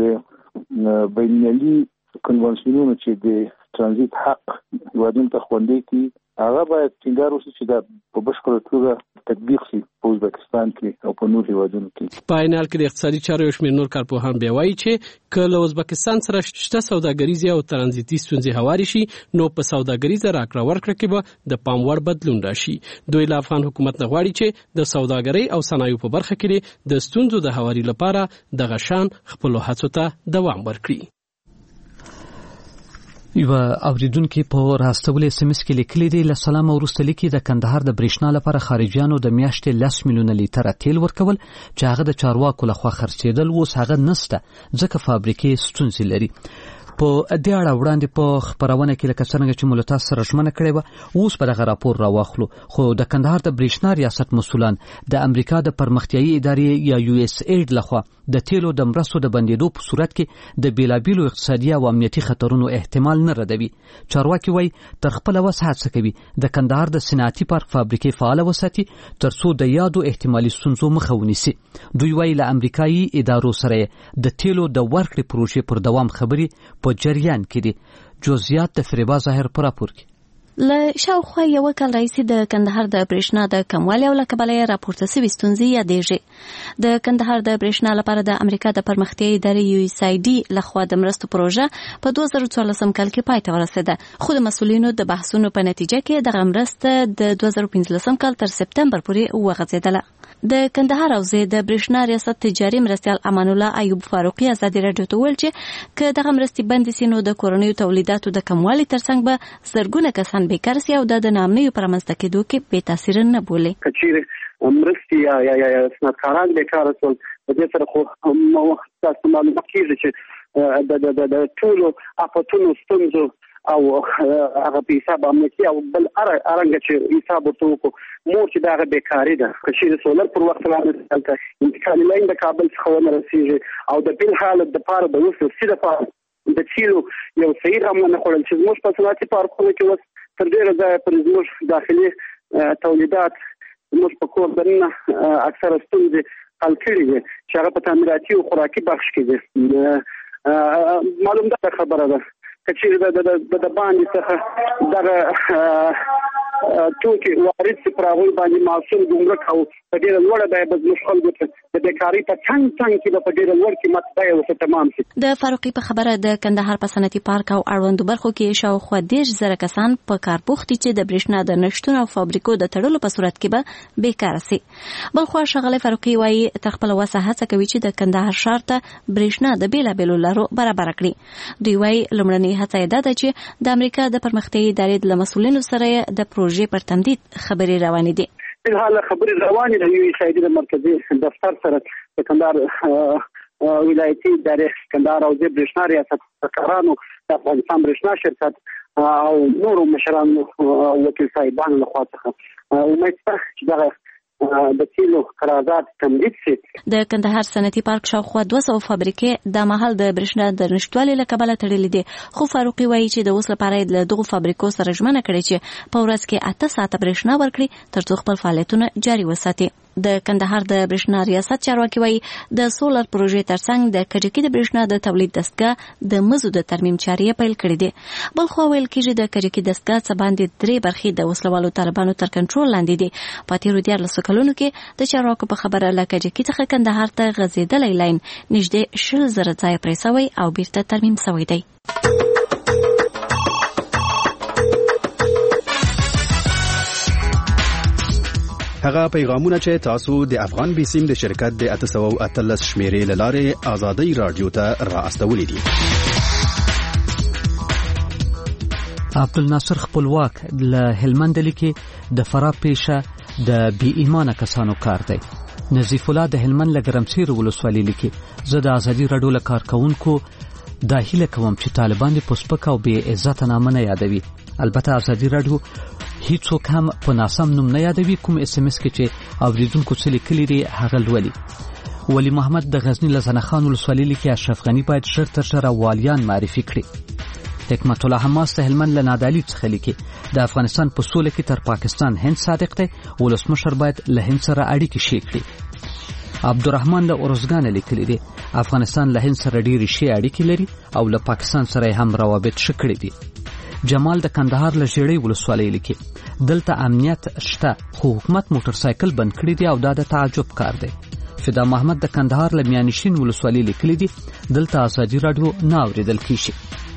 د بینالمللي کنوانسیونونو چې د ترانزیت حق هیوادونو ته خوندي کړي هغه باید ټینګار وشي چې دا په بشپړه توګه تطبیق شي په ازبکستان کې او په نور هیوادونو کې. په عین حال کې د اقتصادي چارو یو شمېر نور کارپوهان بیا وایي چې که له ازبکستان سره شته سوداګریزې او ترانزیتي ستونزې هوارې شي نو په سوداګریزه راکړه ورکړه کې به د پام وړ بدلون راشي. دوی له افغان حکومت نه غواړي چې د سوداګرۍ او صنایعو په برخه کې د ستونزو د هواري لپاره دغه شان خپلو هڅو ته دوام ورکړي. یو اوریدونکو په راستولې سمس کې لیکلي دی له سلام ورسته لیکي د کندهار د برېښنا لپاره خارجيانو د میاشتې لس میلیونه لیټر تیل ورکول چې هغه د چارواکو لخوا خرڅېدل اوس هغه نشته ځکه فابریکې ستونزې لري. په دې اړه وړاندې په خبرونه کې لکه څنګه چې مولتا سره ژمنه کړې و اوس په دغه راپور راوخلو خو د کندهار د برېښنا ریاست مسولان د امریکا د پرمختیایي ادارې یا یو اس ایډ لخوا د تیلو د مرستو د بندیدو په صورت کې د بیلابیلو اقتصادي او امنیتي خطرونو احتمال نه ردوي. چارواکي وایي تر خپل وس هڅه کوي د کندهار د صنعتي پارک فابریکې فعال وساتي ترڅو د یادو احتمالي ستونزو مخه ونیسي. دوی وایي له امریکایي ادارو سره د تیلو د ورکړې پروژې پر دوام خبري په جریان کې دي. جزئیات د فریبا ظاهر پر راپور کې له شاوخوا یو کال راځي د کندهار د برېښنا د کموالي او لکبلې راپورته سوي ستونزې یادېږي. د کندهار د برېښنا لپاره د امریکا د پرمختیایي ادارې یو اس آی ډي لخوا د مرستو پروژه په دوه زره څوارلسم کال کې پای ته ورسېده خو د مسؤلینو د بحثونو په نتیجه کې دغه مرسته د دوه زره پنځلسم کال تر سپتمبر پورې وغځېدله. د کندهار او زه د برېښنا ریاست تجاري مرستيال امان الله ایوب فاروقي ازادي راډیو ته ویل چې که دغه مرستې بندې سي نو د کورنیو تولیداتو د کموالي ترڅنګ به زرګونه کسان بیکار سي او د نامنیو پرمختګ کېدو کې بې تاثیر نه بولي. کچېر مرستې یا یا یا صنعتکاران بیکار سول په دې سره خو تاسو معلومات کیږي چې د د د ټولو اپاتونو ستونزو او هغه په حساب امنیتي او بل ارنګ چې حساب ورته مور چې دا بیکاری ده کچېر سولر پر وخت راځي انتقال لاین د کابل څخه ونه رسیږي او د بل حالت د پاره د وسو سیده پاره د چیلو یو صحیح هم نه خورل چې موږ په صنعتي پارکونو کې وس تر ډیره ځای پر زموږ داخلي تولیدات موږ په کور دننه اکثره ستونزې حل کړي دي چې هغه په تعمیراتي او خوراکي بخش کې دي. معلوم ده خبره ده کچېر د د د باندې څخه دغه توکي وارد سي پراوي باندې معصوم ګمرک او په ډیره لوړه ده به زموږ خلکو ته د بیکاری په څنګ څنګ کې په ډیره لوړ قیمت ځای وسه تمام شي. د فاروقي په خبره د کندهار په صنعتي پارک او اړوندو برخو کې شاوخوا دېرش زره کسان په کار بوختي چې د برېښنا د نشټون او فابریکو د تړلو په صورت کې به بیکار سي. بلخو شغله فاروقي وایي تر خپل وسه هڅه کوي چې د کندهار ښار ته برېښنا د بیلابېلو لارو برابر کړي. دوی وایي لومړنۍ هڅه یې ده چې د امریکا د پرمختیایي ادارې د مسؤلینو سره د پروژې پر تمدید خبرې روانې دي. په حال خبرې روانې د یو اس آی ډي د مرکزي دفتر سره د کندهار ولایتي ادارې کندهار او د برېښنا ریاست کارانو د افغانستان برېښنا شرکت او نورو مشرانو وکیل صاحبانو لخوا څخه امید شته چې دغه د تیلو قرارداد تمدید شي. د کندهار صنعتي پارک شاوخوا دوه سوه فابریکې د مهال د برېښنا د نشټوالي له کبله تړلې دي خو فاروقي وایي چې د اوس لپاره له دغو فابریکو سره ژمنه کړې چې په ورځ کې اته ساعته برېښنا ورکړي ترڅو خپل فعالیتونه جاري وساتي. د کندهار د برېښنا ریاست چارواکي وایي د سولر پروژې ترڅنګ د کجکي د برېښنا د تولید دستګاه د مزو د ترمیم چارې پیل کړې دي. بل خو ویل کېږي د کجکي دستګاه څخه باندې درې برخې د وسلوالو طالبانو تر کنټرول لاندې دي. په تیرو دیارلسو کلونو کې د چارواکو په خبره له کجکي څخه کندهار ته غځېدلی لاین نږدې شل زره ځایه پرې سوی او بیرته ترمیم سوی دی. هغه پیغامونه چې تاسو د افغان بیسیم د شرکت د اته سوه او اتلس شمیرې له لارې ازادي رادیو ته را استولې دي. عبدالناصر خپلواک له هلمند لیکي د فرا پیشه د بی ایمانه کسانو کار دی. نظیف الله د هلمند له ګرمسیر ولسوالۍ لیکي زه د ازادي رادیو له کارکونکو دا هیله کوم چې طالبان د پوسپک او بی عزت نامه نه یادوي. البته ازادي رادیو هیڅوک هم په ناسم نوم نه یادوي. کوم اس ام اس کې چې اوریدونکو څه لیکلي دي هغه لولي. ولی محمد د غزنی لزنه خان ولسوالۍ لیکي اشرف غنی باید ژر تر ژره والیان معرفي کړي. حکمت الله حماس د هلمند له نادعلي څخه لیکي د افغانستان په سوله کې تر پاکستان هند صادق دی. ولسمشر باید له هند سره اړیکې شي کړي. عبدالرحمن له اورزګان لیکلي دي افغانستان له هند سره ډېرې ښې اړیکې لري او له پاکستان سره هم روابط ښه کړي دي. جمال د کندهار له ژړۍ ولسوالۍ لیکي دلته امنیت شته خو حکومت موټر سایکل بند کړی دی او دا د تعجب کار دی. فدا محمد د کندهار له میانشین ولسوالۍ لیکلي دي دلته ازادي رادیو نه اوریدل کیږي.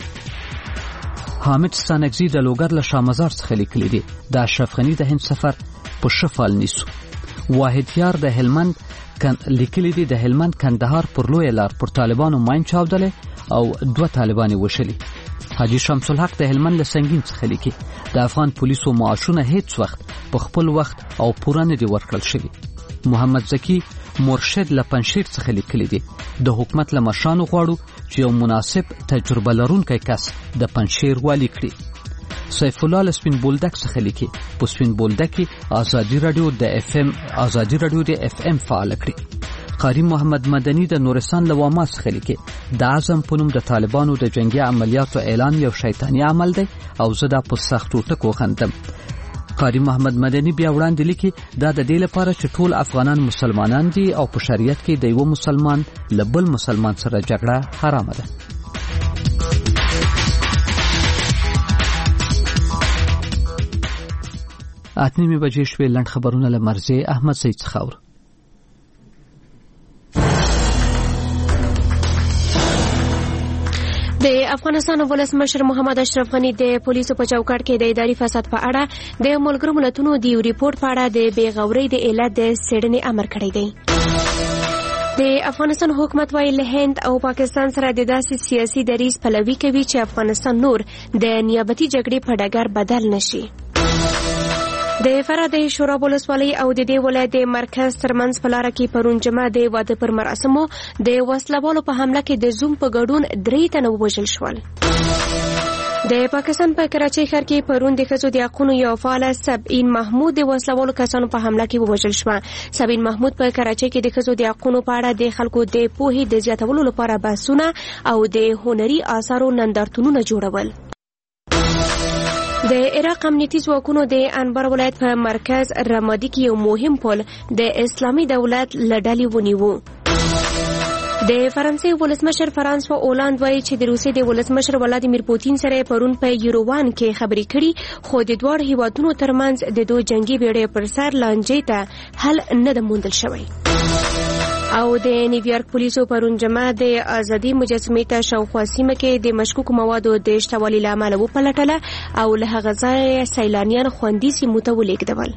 حامد ستانکزي د لوګر له شامزار څخه لیکلي دي د اشرف غنی د هند سفر په ښه فال نیسو. واحد یار د هلمند کن لیکلي دي د هلمند کندهار پر لوی لار پر طالبانو ماین چاودلې او دوه طالبان وشلي. حاجی شمس الحق د هلمند له سنگین څخه لیکي د افغان پولیسو معاشونه هیڅ وخت په خپل وخت او پوره نه دي ورکړل شوي. محمد زکی مرشد له پنشیر څخه لیکلي دي د حکومت له مشرانو غواړو چې یو مناسب تجربه لرونکی کس د پنشیر والی کړي. سیف الله له سپین بولدک څخه لیکي په سپین بولدک کې ازادي رادیو د اف ام ازادي رادیو د اف ام فعال کړي. قاری محمد مدنی د نورستان له واما څخه لیکي د اعظم په نوم د طالبانو د جنگي عملیاتو اعلان یو شیطانی عمل دی او زه دا په سختو ټکو خندم. قاری محمد مدنی بیا وړاندې لیکي دا د دې لپاره چې ټول افغانان مسلمانان دي او په شریعت کې د یو مسلمان له بل مسلمان سره جګړه حرامه ده. اتنیمې بجې شوې. لنډ خبرونه له مرزي احمد سید څخه. د افغانستان ولسمشر محمد اشرف غنی د پولیسو په چوکاټ کې د اداري فساد په اړه د ملګرو ملتونو د یو ریپورت په اړه د بېغورۍ د علت د څېړنې امر کړی دی. د افغانستان حکومت وایي له هند او پاکستان سره د داسې سیاسي دریځ پلوي کوي چې افغانستان نور د نیابتي جګړې په ډګر بدل نشي. د فراه د شوراب ولسوالۍ او د دې ولایت د مرکز ترمنځ په لاره کې پرون جمعه د واده پر مراسمو د وسلوالو په حمله کې د زوم په ګډون درې تنه ووژل شول. د پاکستان په کراچۍ ښار کې پرون د ښځو د حقونو یو فعال سبعین محمود د وسلوالو کسانو په حمله کې ووژل شوه. سبعین محمود په کراچۍ کې د ښځو د حقونو په اړه د خلکو د پوهې د زیاتولو لپاره بحثونه او د هنري آثارو نندارتونونه جوړول. د عراق امنیتي ځواکونو د انبار ولایت په مرکز رمادي کې یو مهم پل د اسلامي دولت له ډلې ونیو. د فرانسې ولسمشر فرانسوا اولاند وایي چې د روسیې د ولسمشر ولادیمیر پوتین سره پرون په یوروان کې خبرې کړي خو د دواړو هیوادونو ترمنځ د دوه جنگي بیړۍ پر سر لانجې ته حل نه ده موندل شوی. او د نیویارک پولیسو پرون جمعه د ازادي مجسمې ته شاوخوا سیمه کې د مشکوکو موادو د اشتوالي له امله وپلټله او له هغه ځایه سیلانیان خوندي سیمو ته ولېږدول.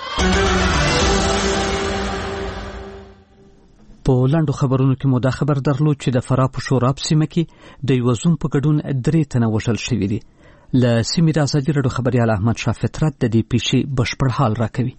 په لاندو خبرونو کې مو دا خبر درلود چې د فراه په شوراب سیمه کې د یو زوم په ګډون درې تنه وژل شوي دي. له سیمې د ازادي راډیو خبریال احمد شاه فطرت د دې پیښې بشپړ حال راکوي.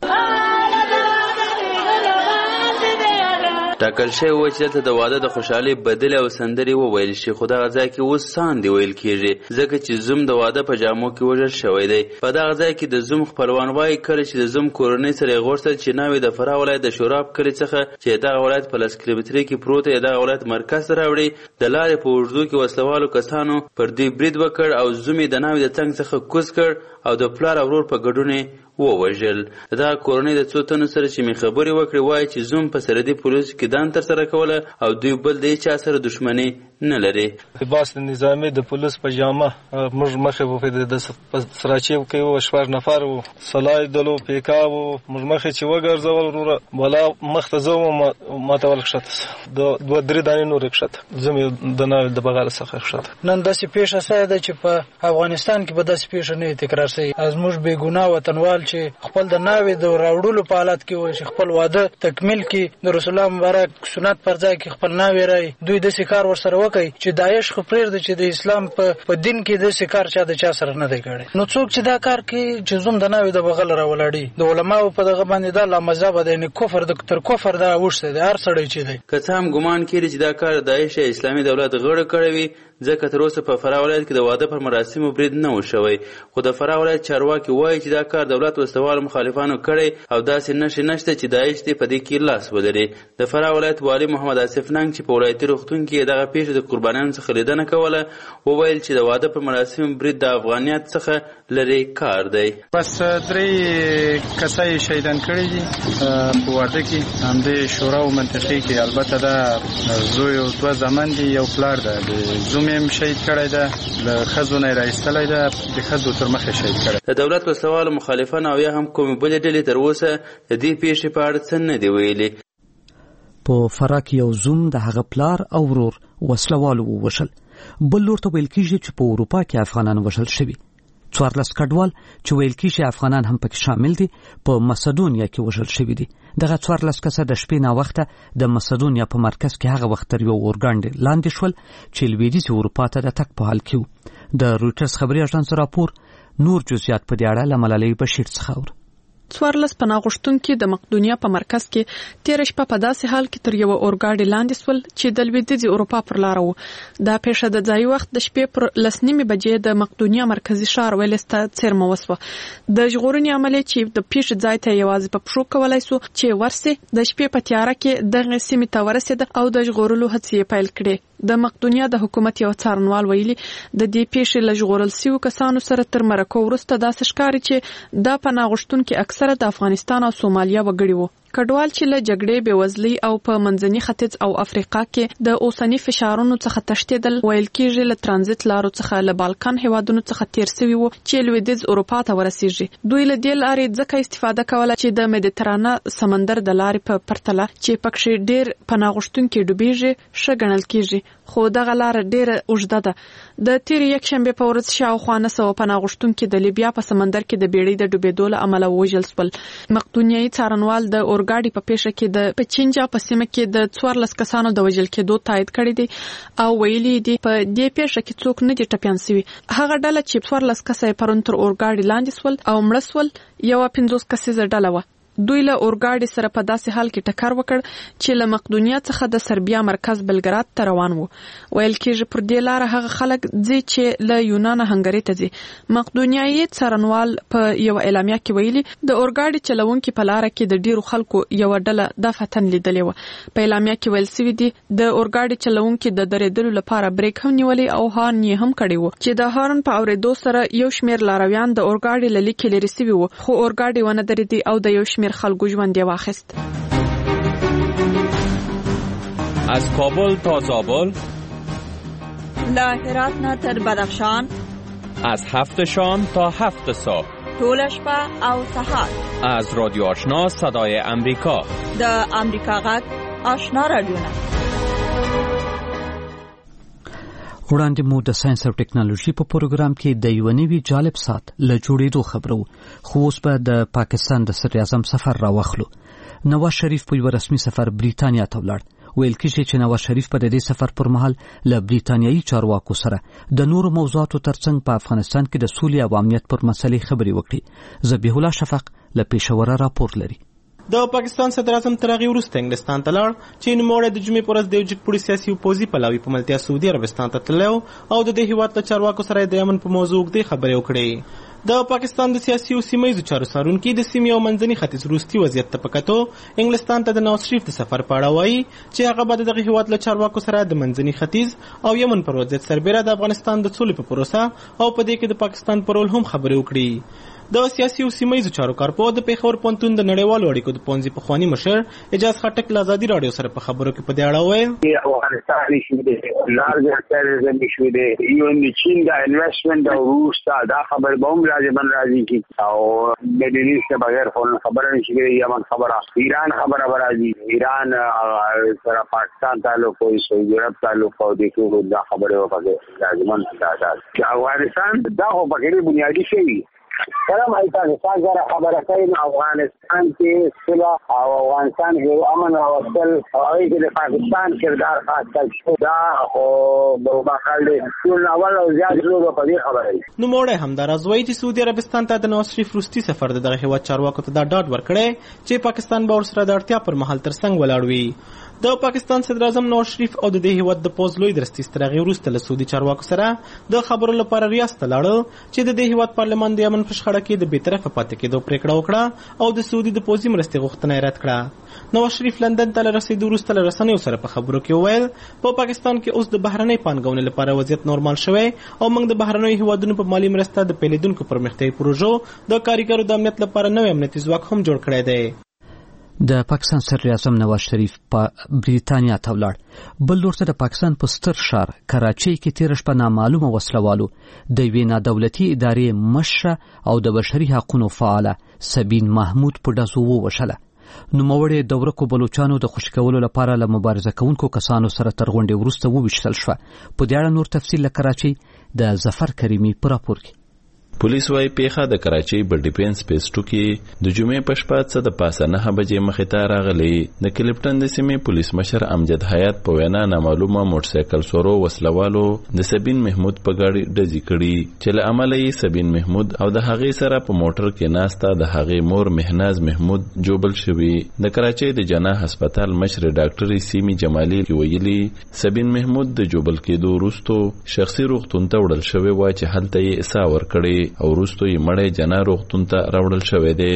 ټاکل شوی و چې دلته د واده د خوشحالۍ بدلې او سندرې وویل شي خو دغه ځای کې اوس ساندې ویل کېږي ځکه چې زوم د واده په جامو کې وژل شوی دی. په دغه ځای کې د زوم خپلوان وایي کله چې د زوم کورنۍ سره یې غوښتل چې ناوې د فراه ولایت د شوراب کلي څخه چې دغه ولایت په لس کیلومترۍ کې پروت دی دغه ولایت مرکز ته راوړي د لارې په اوږدو کې وسلوالو کسانو پر دوی برید وکړ او زوم یې د ناوې د څنګ څخه کوز کړ او د پلار او ورور په ګډون ووژل. دا کورنۍ د څو تنو سره چې می خبرې وکړې وایي چې زوم په سرحدي پولیسو کې دان ترسره کوله او دوی بل د چا سره دښمني نه لري. لباس نظامي د پولیس په جامه موږ مخه په د سراچي کې و شپږ نفر و سلای دلو پیکا و موږ مخه چې وګرځول وروره ولا مخ ته زو ماته ولښت د دوه درې دانې نور کښت زم د نه د بغل څخه کښت. نن داسې پیښه ساده چې په افغانستان کې به داسې پیښه نه تکرار شي. از موږ بے ګناه وطنوال چې خپل د ناوې د راوړلو په حالت کې وي چې خپل واده تکمیل کړي د رسول الله مبارک سنت پر ځای کې خپل ناوې راي دوی د سکار ورسره وکړي چې داعش خو پرېږده چې د اسلام په دین کې د سکار چا د چا سره نه دی کړی. نو څوک چې دا کار کوي چې زوم د ناوې د بغل راولاړي د علماو په دغه باندې دا لامذهب دی نه کفر د تر کفر دا وښته دی هر سړی چې دی که څه هم ګمان کړي چې دا کار داعش اسلامي دولت غړو کړی وي ځکه تر اوسه په فراه ولایت کې د واده پر مراسمو برید نه و شوی خو د فراه ولایت چارواکي وایي چې دا کار دولت وسوال مخالفانو کړی او داسې نشي نشته چې داعش دې په دې کې لاس ولري. د فراه ولایت والي محمد آصف ننګ چې په ولایتي روغتون کې دغه پیښې د قربانیانو څخه لیدنه کوله وویل چې د واده پر مراسمو برید د افغانیت څخه لري کار دی. بس درې کسای شهیدان کړي دي په واده کې همدې شورا او منطقې کې البته دا زوی او دوه زامن دي یو پلار ده د زوم هم شهید کړی ده د ښځو نه یې راایستلی ده د ښځو تر مخې شهید کړی. د دولت وسلوالو مخالفان او یا هم کومې بلې ډلې تر اوسه د دې پیښې په اړه څه نه دي ویلي. په فراه کې یو زوم د هغه پلار او ورور وسلوالو ووژل. بل لور ته ویل کېږي چې په اروپا کې افغانان وژل شوي. څوارلس کډوال چې ویل کېږي افغانان هم پکې شامل دي په مسدونیا کې وژل شوي دي. دغه څوارلس کسه د شپې نا وخته د مسدونیا په مرکز کې هغه وخت تر یو اورګاډي لاندې شول چې لویدیځ اروپا ته د تګ په حال کې و. د رویټرز خبري اژانس راپور نور جزئیات په دې اړه له ملالۍ بشیر څخه اورو. څوارلس پناه غوښتونکي د مقدونیا په مرکز کې تیر شپه په داسې حال کې تر یو اورګاډي لاندې سول چې د لویدیځ اروپا پر لار وو. دا پیښه د ځای وخت د شپې پر لس نیمې بجې د مقدونیا مرکزی ښار ویلسته څیرمه وسوه. د ژغورنې عملیې چې د پیښې ځای ته یوازې په پښو کولای سو چې ورسي د شپې په تیاره کې دغه سیمې ته ورسېد او د ژغورلو هڅې پیل کړې. د مقدونیا د حکومت یو څارنوال ویلي د دې پیښې له ژغورل سویو کسانو سره تر مرکو وروسته داسې ښکاري چې دا پناه غوښتونکي اکثره د افغانستان او سومالیا وګړي وو. کډوال چې له جګړې بېوزلۍ او په منځني ختیځ او افریقا کې د اوسني فشارونو څخه تښتېدل ویل کېږي له ترانزیت لارو څخه له بالکان هیوادونو څخه تیر سوي وو چې لویدیځ اروپا ته ورسیږي. دوی له دې لارې ځکه استفاده کوله چې د مدیترانه سمندر د لارې په پرتله چې پکې ډېر پناه غوښتونکي ډوبېږي ښه ګڼل کېږي، خو دغه لار ډېره اوږده ده. د تیر یکشنبه په ورځ شاوخوا نه سوه پناه غوښتونکي د لیبیا په سمندر کې د بیړۍ د ډوبېدو له امله ووژل شول. مقدونیایي څارنوال د اورګاډي په پیښه کې د پچینجا په سیمه کې د څوارلس کسانو د وژل کېدو تایید کړی دی او ویلي دی په دې پیښه کې څوک نه دي ټپیان شوي. هغه ډله چې څوارلس کسه پرون تر اورګاډي لاندې سول او مړه سول یو پنځوس کسیزه ډله وه. دوی له اورګاډي سره په داسې حال کې ټکر وکړ چې له مقدونیا څخه د سربیا مرکز بلګراد ته روان وو. ویل کېږي پر دې لار هغه خلک ځي چې له یونان هنګري ته ځي. مقدونیایي څارنوال په یو اعلامیه کې ویلي د اورګاډي چلوونکي په لار کې د ډیرو خلکو یو ډله د فتن لیدلې و. په اعلامیه کې ویل سوي دي د اورګاډي چلوونکي د درېدلو لپاره بریک هم نیولې او هارن یې هم کړی و چې د هارن په اورېدو سره یو شمیر لارویان د اورګاډي له لیکې لرې سوي وو، خو اورګاډي ونه درېدی او د یو شمیر خلکو ژوند یې واخیست. از کابل تا زابل، له هرات نه تر بدخشان، از هفت شام تا هفت صبح، ټوله شپه او سهار، از رادیو آشنا صدای امریکا، د امریکا غږ آشنا رادیوونه. وړاندې مو د ساينس او ټکنالوژي په پروګرام کې د یو نوي جالب سات له جوړېدو خبرو، خو اوس به د پاکستان د صدر اعظم سفر راوخلو. نواز شریف په یو رسمي سفر بریتانیا ته ولاړ. ویل کېږي چې نواز شریف په دې سفر پر مهال له بریتانیایي چارواکو سره د نورو موضوعاتو ترڅنګ په افغانستان کې د سولې او امنیت پر مسلې خبرې وکړي. ذبیح الله شفق له پېښوره راپور لري. د پاکستان صدر اعظم تر هغې وروسته انګلستان ته لاړ چې نوموړی د جمعې په ورځ د یو جګپوړي سیاسي او پوځي پلاوي په ملتیا سعودي عربستان ته تللی او د دې هېواد له چارواکو سره د یمن په موضوع اوږدې خبرې وکړې. د پاکستان د سیاسي او سیمه ییزو چارو څارونکي د سیمې او منځني ختیځ وروستي وضعیت ته په کتو انګلستان ته د نواز شریف د سفر په اړه وایي چې هغه به د دغه هېواد له چارواکو سره د منځني ختیځ او یمن پر وضعیت سربیره د افغانستان د سولې په پروسه او په دې کې د پاکستان پر رول هم خبرې وکړي. د سیاسي او سیمه ییزو چارو کارپوه د پېښور پوهنتون د نړیوالو اړیکو د پوهنځي پخواني مشر اجاز خټک له ازادي راډیو سره په خبرو کې په دې اړه وویل افغانستان ایشو دی، لارجر ټیرریزم ایشو دی، ایون د چین د انویسټمنټ او روس ته دا خبر به هم لازمن راځي کی او میډل ایست بغیر خبره نشي کېدای. یمن خبره، ایران خبره به راځي، ایران سره پاکستان تعلق او سعودي عرب تعلق او د ټولو دا خبره وکړي لازمن دا چې افغانستان دا خو پکې بنیادی شی سلام علیکم. څنګه خبره کوي افغانستان کې صلح او افغانستان کې امن او اصل او د پاکستان کردار خاص کړي دا خو په مخالي ټول اول او زیات لوګو په دې خبره. نو موړی همداراز وایي چې سعودي عربستان ته د نواز شریف وروستي سفر د دغه هېواد چارواکو ته دا ډاډ ورکړی چې پاکستان به ورسره د اړتیا پر مهال ترڅنګ ولاړ وي. د پاکستان صدر اعظم نواز شریف او د دې هېواد د پوځ لوی درستیز تر هغې وروسته له سعودي چارواکو سره د خبرو لپاره ریاض ته لاړل چې د دې هېواد پارلمان د یمن په شخړه کې د بېطرفه پاتې کېدو پرېکړه وکړه او د سعودي د پوځي مرستې غوښتنه یې رد کړه. نواز شریف لندن ته له رسېدو وروسته له رسنیو سره په خبرو کې وویل په پاکستان کې اوس د بهرنۍ پانګونې لپاره وضعیت نورمال شوی او موږ د بهرنیو هېوادونو په مالي مرسته د پیلېدونکو پرمختیایي پروژو د کارګرو د امنیت لپاره نوی امنیتي ځواک هم جوړ کړی دی. د پاکستان صدر اعظم نواز شریف په بریتانیا ته ولاړ. بل لور ته د پاکستان په ستر ښار کراچۍ کې تېره شپه نامعلومه وسلوالو د یوې نادولتي ادارې مشره او د بشري حقونو فعاله سبین محمود په ډزو ووژله. نوموړې د ورکو بلوچانو د خوشي کولو لپاره له مبارزه کوونکو کسانو سره تر غونډې وروسته وویشتل شوه. په دې اړه نور تفصیل له کراچۍ د ظفر کریمي په راپور کې. پولیس وايي پیښه د کراچۍ په ډیفنس پېسټو کې د جمعې په شپه څه د پاسه نه بجې مخې ته راغلی. د کلیپټن د سیمې پولیس مشر امجد حیات په وینا نامعلومه موټرسایکل سورو وسلوالو د سبین محمود په ګاډي ډزې کړي چې له امله یې سبین محمود او د هغې سره په موټر کې ناسته د هغې مور مهناز محمود جوبل شوي. د کراچۍ د جناح هسپتال مشر ډاکټر سیمی جمالي ویلي سبین محمود د جوبل کېدو وروسته شخصي روغتون ته وړل شوی و چې هلته یې اسا ورکړې او وروسته یې مړی جناح روغتون ته راوړل شوی دی.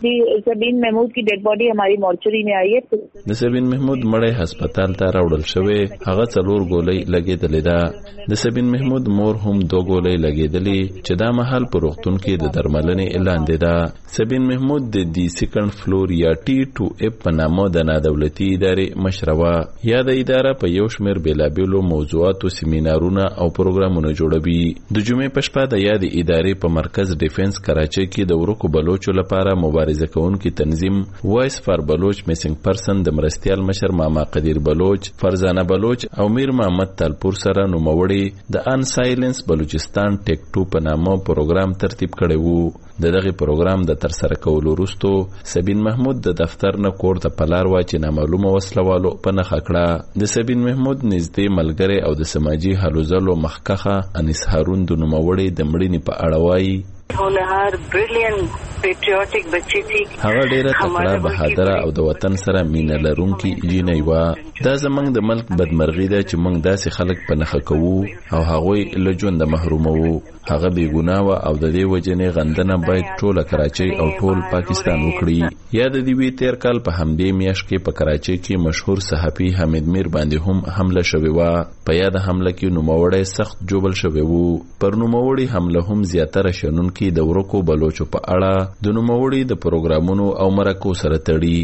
سبین محمود کی ڈیڈ باڈی ہماری مورچری میں آئی ہے. د سبین محمود مړی هسپتال ته راوړل شوی. هغه څلور ګولۍ لګېدلې ده. د سبین محمود مور هم دو ګولۍ لګېدلې چې دا مهال په روغتون کې د درملنې اعلان دی ده. سبین محمود د دی سیکنډ فلور یا ټي ټو اف په نامه د نادولتي ادارې مشره وه. یا د اداره په یو شمېر بېلابېلو موضوعاتو سیمینارونه او پروګرامونه جوړوي. د جمعې په شپه د یادې ادارې په مرکز ډیفنس کراچۍ کې د ورکو بلوچو لپاره مبارزه کوونکي تنظیم وایس فار بلوچ میسنګ پرسن د مرستیال مشر ماما قدیر بلوچ، فرزانه بلوچ او میر محمد تالپور سره نوموړي د ان سایلنس بلوچستان ټیک ټو په نامه پروګرام ترتیب کړی وو. د دغه پروګرام د ترسره کولو وروسته سبین محمود د دفتر نه کور ته په لار وا چې نامعلومه وسلوالو په نښه کړه. د سبین محمود نږدې ملګری او د سماجي هلو ځلو مخکخه انیس هارون د نوموړي د مړینې په اړه وایي هنر بریلیانت پیټریوټیک بچی تھی. هغه ډیره تکړه، بهادره او د وطن سره مینه لرونکي جینۍ وه. دا زموږ د ملک بدمرغي ده چې موږ داسې خلک په نښه کوو او هغوی له ژونده محروموو. هغه بې ګناه وه او د دې وجنې غندنه باید ټوله کراچۍ او ټول پاکستان وکړي. یا د دې وی تیر کال په همدې میاشت کې په کراچۍ کې مشهور صحافي حمید میر باندې هم حمله شوې وه. په یاده حمله کې نوموړی سخت جوبل شوی وو. پر نوموړي حمله هم زیاتره شنونکي د ورکو بلوچو په اړه د نوموړي د پروګرامونو او مرکو سره تړي.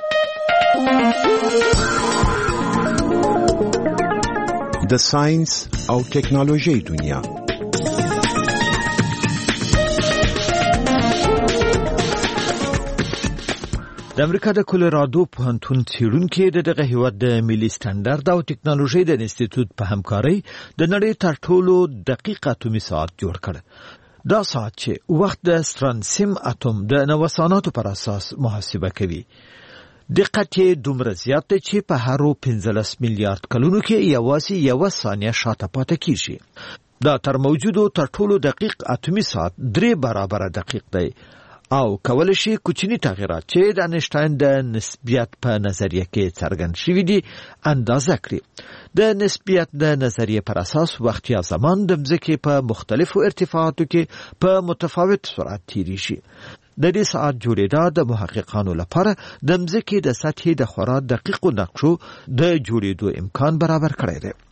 د ساينس او ټکنالوژي دنیا. د امریکا د کولورادو پوهنتون څېړونکي د دغه هیواد د ملي سټانډرډ او ټکنالوژي د انسټیټیوټ په همکارۍ د نړۍ تر ټولو دقیق اتومي ساعت جوړ کړ. دا ساعت چې وخت د سترانسیم اتوم د نوساناتو پر اساس محاسبه کوي. دقت یې دومره زیات دی چې په هرو پنځلس میلیارډ کلونو کې یوازې یوه ثانیه شاته پاتې کیږي. دا تر موجودو تر ټولو دقیق اتومي ساعت درې برابره دقیق دی او کولای شي کوچني تغیرات چې د انشتاین د نسبیت په نظریه کې څرګند شوي دي اندازه کړي. د نسبیت د نظریه پر اساس وخت یا زمان د ځمکې په مختلفو ارتفاعاتو کې په متفاوت سرعت تیریږي. د دې ساعت جوړېدا د محققانو لپاره د ځمکې د سطحې د خورا دقیقو نقشو د جوړېدو امکان برابر کړی دی.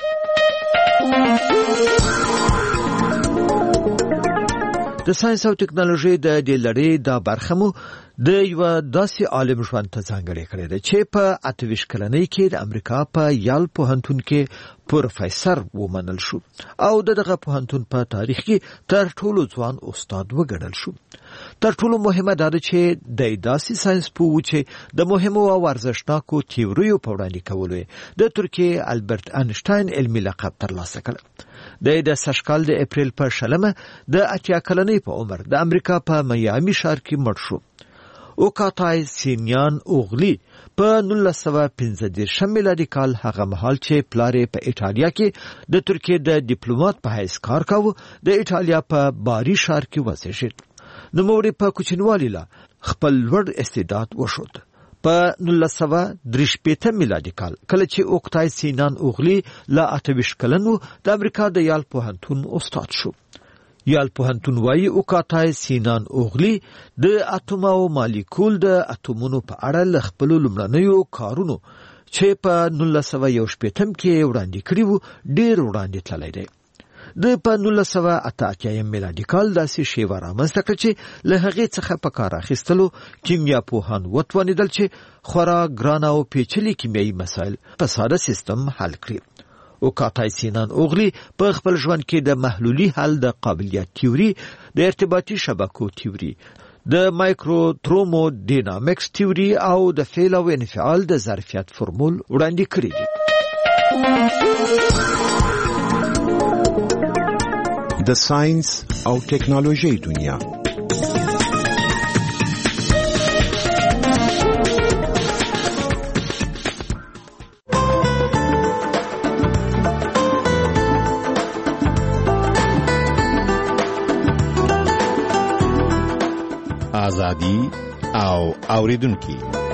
د ساينس او ټکنالوژي د دې لړۍ دا برخه مو د یو داسې عالم ژوند ته ځانګړې کړې ده چې په اته ویشت کلنۍ کې د امریکا په یال پوهنتون کې پروفیسور ومنل شو او دغه پوهنتون په تاریخ کې تر ټولو ځوان استاد وګڼل شو. تر ټولو مهمه دا ده چې د داسې ساينس پوه چې د مهمو او ارزښتناکو تیوریو په وړاندې کولو د ترکیې البرت انشتاین علمي لقب ترلاسه کړ. د د سشکال د اپریل په شلمه د اتیا کلنۍ په عمر د امریکا په میامي ښار کې مړ شو. اوکاتای سینیان اوغلی په نولس سوه پنځه دېرشم میلادي کال هغه مهال چې پلار په ایټالیا کې د ترکیې د ډیپلوماټ په حیث کار کاوه د ایټالیا په باری ښار کې وزېږېد. نوموړی په کوچنیوالي لا خپل لوړ استعداد وښود. په نولس سوه درې شپېته میلادي کال کله چې اوکتای سینان اوغلی لا اته ویشت کلن و د امریکا د یال پوهنتون استاد شو. یال پوهنتون وايي اوکاتای سینان اوغلی د اتوم او مالیکول د اتومونو په اړه ل خپل لومړنیو کارونو چې په نولس سوه یو شپېتم کې وړاندې کړي وو ډېر وړاندې تللی دی. د په نولس سوه اته اتیا میلادي کال داسې شی رامنځته کړ چې له هغې څخه په کار اخیستلو کیمیا پوهان وتوانېدل چې خورا ګران او پیچلي کیمیاوي مسایل په ساده سیستم حل کړي. اوکاتای سینان اوغلی په خپل ژوند کې د محلولي حل د قابلیت تیوري، د ارتباطي شبکو تیوري، د مایکرو ترومو ډینامیکس تیوري او د فعل او انفعال د ظرفیت فرمول وړاندې کړي دي. د ساينس او ټکنالوژي دنیا. ازادي او اوریدونکو.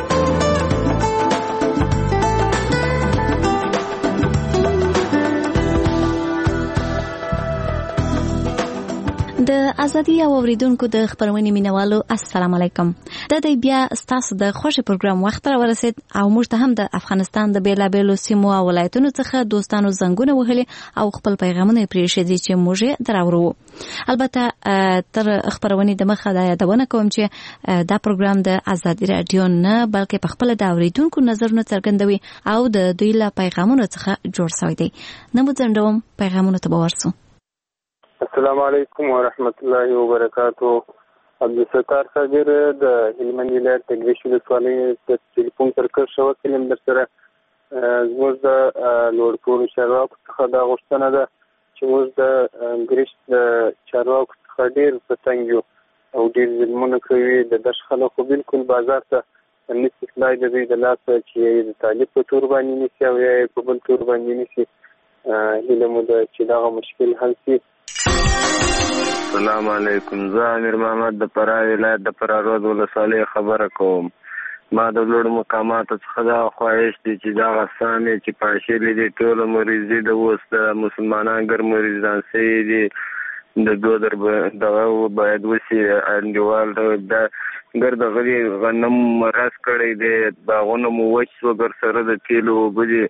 د ازادي او اوریدونکو د خبرونې مینوالو السلام علیکم. د دې بیا ستاسو د خوشی پروګرام وخت را ورسید او موږ ته هم د افغانستان د بیلابیلو سیمو او ولایتونو څخه دوستانو زنګونه وهلي او خپل پیغامونه پرېښي دي چې موږ یې دراوړو. البته تر خبرونې د مخه دا یادونه کوم چې دا پروګرام د ازادي رادیو نه بلکې په خپل د اوریدونکو نظرونه څرګندوي او د دوی له پیغامونو څخه جوړ شوی دی. نو موږ ځندوم پیغامونو ته ورسو. السلام علیکم ورحمت الله وبرکاتو. عبدالستار صابر د هلمند ولایت د ګریش ولسوالۍ د ټلیفون تر کښه وکیل در سره زموږ د لوړ پوړو چارواکو څخه دا غوښتنه ده چې موږ د ګریش د چارواکو څخه ډېر په تنګ یو او ډېر ظلمونه کوي. د دش خلکو بالکل بازار ته نشي تلای د دوی د لاسه چې د طالب په تور باندې نیسي او یا په بل تور باندې نیسي. هیله مو ده چې دغه مشکل حل شي. السلام علیکم. زه امیر محمد د فراه ولایت د فراه رود ولسوالۍ خبره کوم. ما د لوړ مقاماتو څخه دا خواهش دی چې دا غسانې چې پاشلې دي ټول مریضي د اوس د مسلمانان ګر مریضان سي دي د دو در دغه باید وسی انډیوال د ګر د غلي غنم مرز کړی دی باغونه مو وچ وګر سره د تیلو وبدي.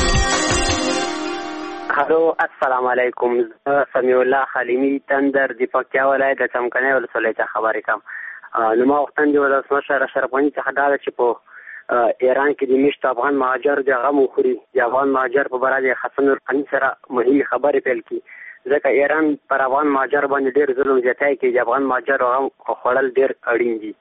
هلو السلام علیکم. سمیع الله خلیمی تندر د پکتیا ولایت د څمکنیو ولسوالۍ څخه خبرې کوم. نو ما غوښتل د ولسمشر اشرف غني څخه دا ده چې په ایران کې د میشت افغان مهاجر د غم وخوري د افغان مهاجر په باره د حسن روحاني سره مهمې خبرې پیل کړي ځکه ایران پر افغان مهاجر باندې ډېر ظلم زیاتی کوي. د افغان مهاجر غم خوړل ډېر اړین دي.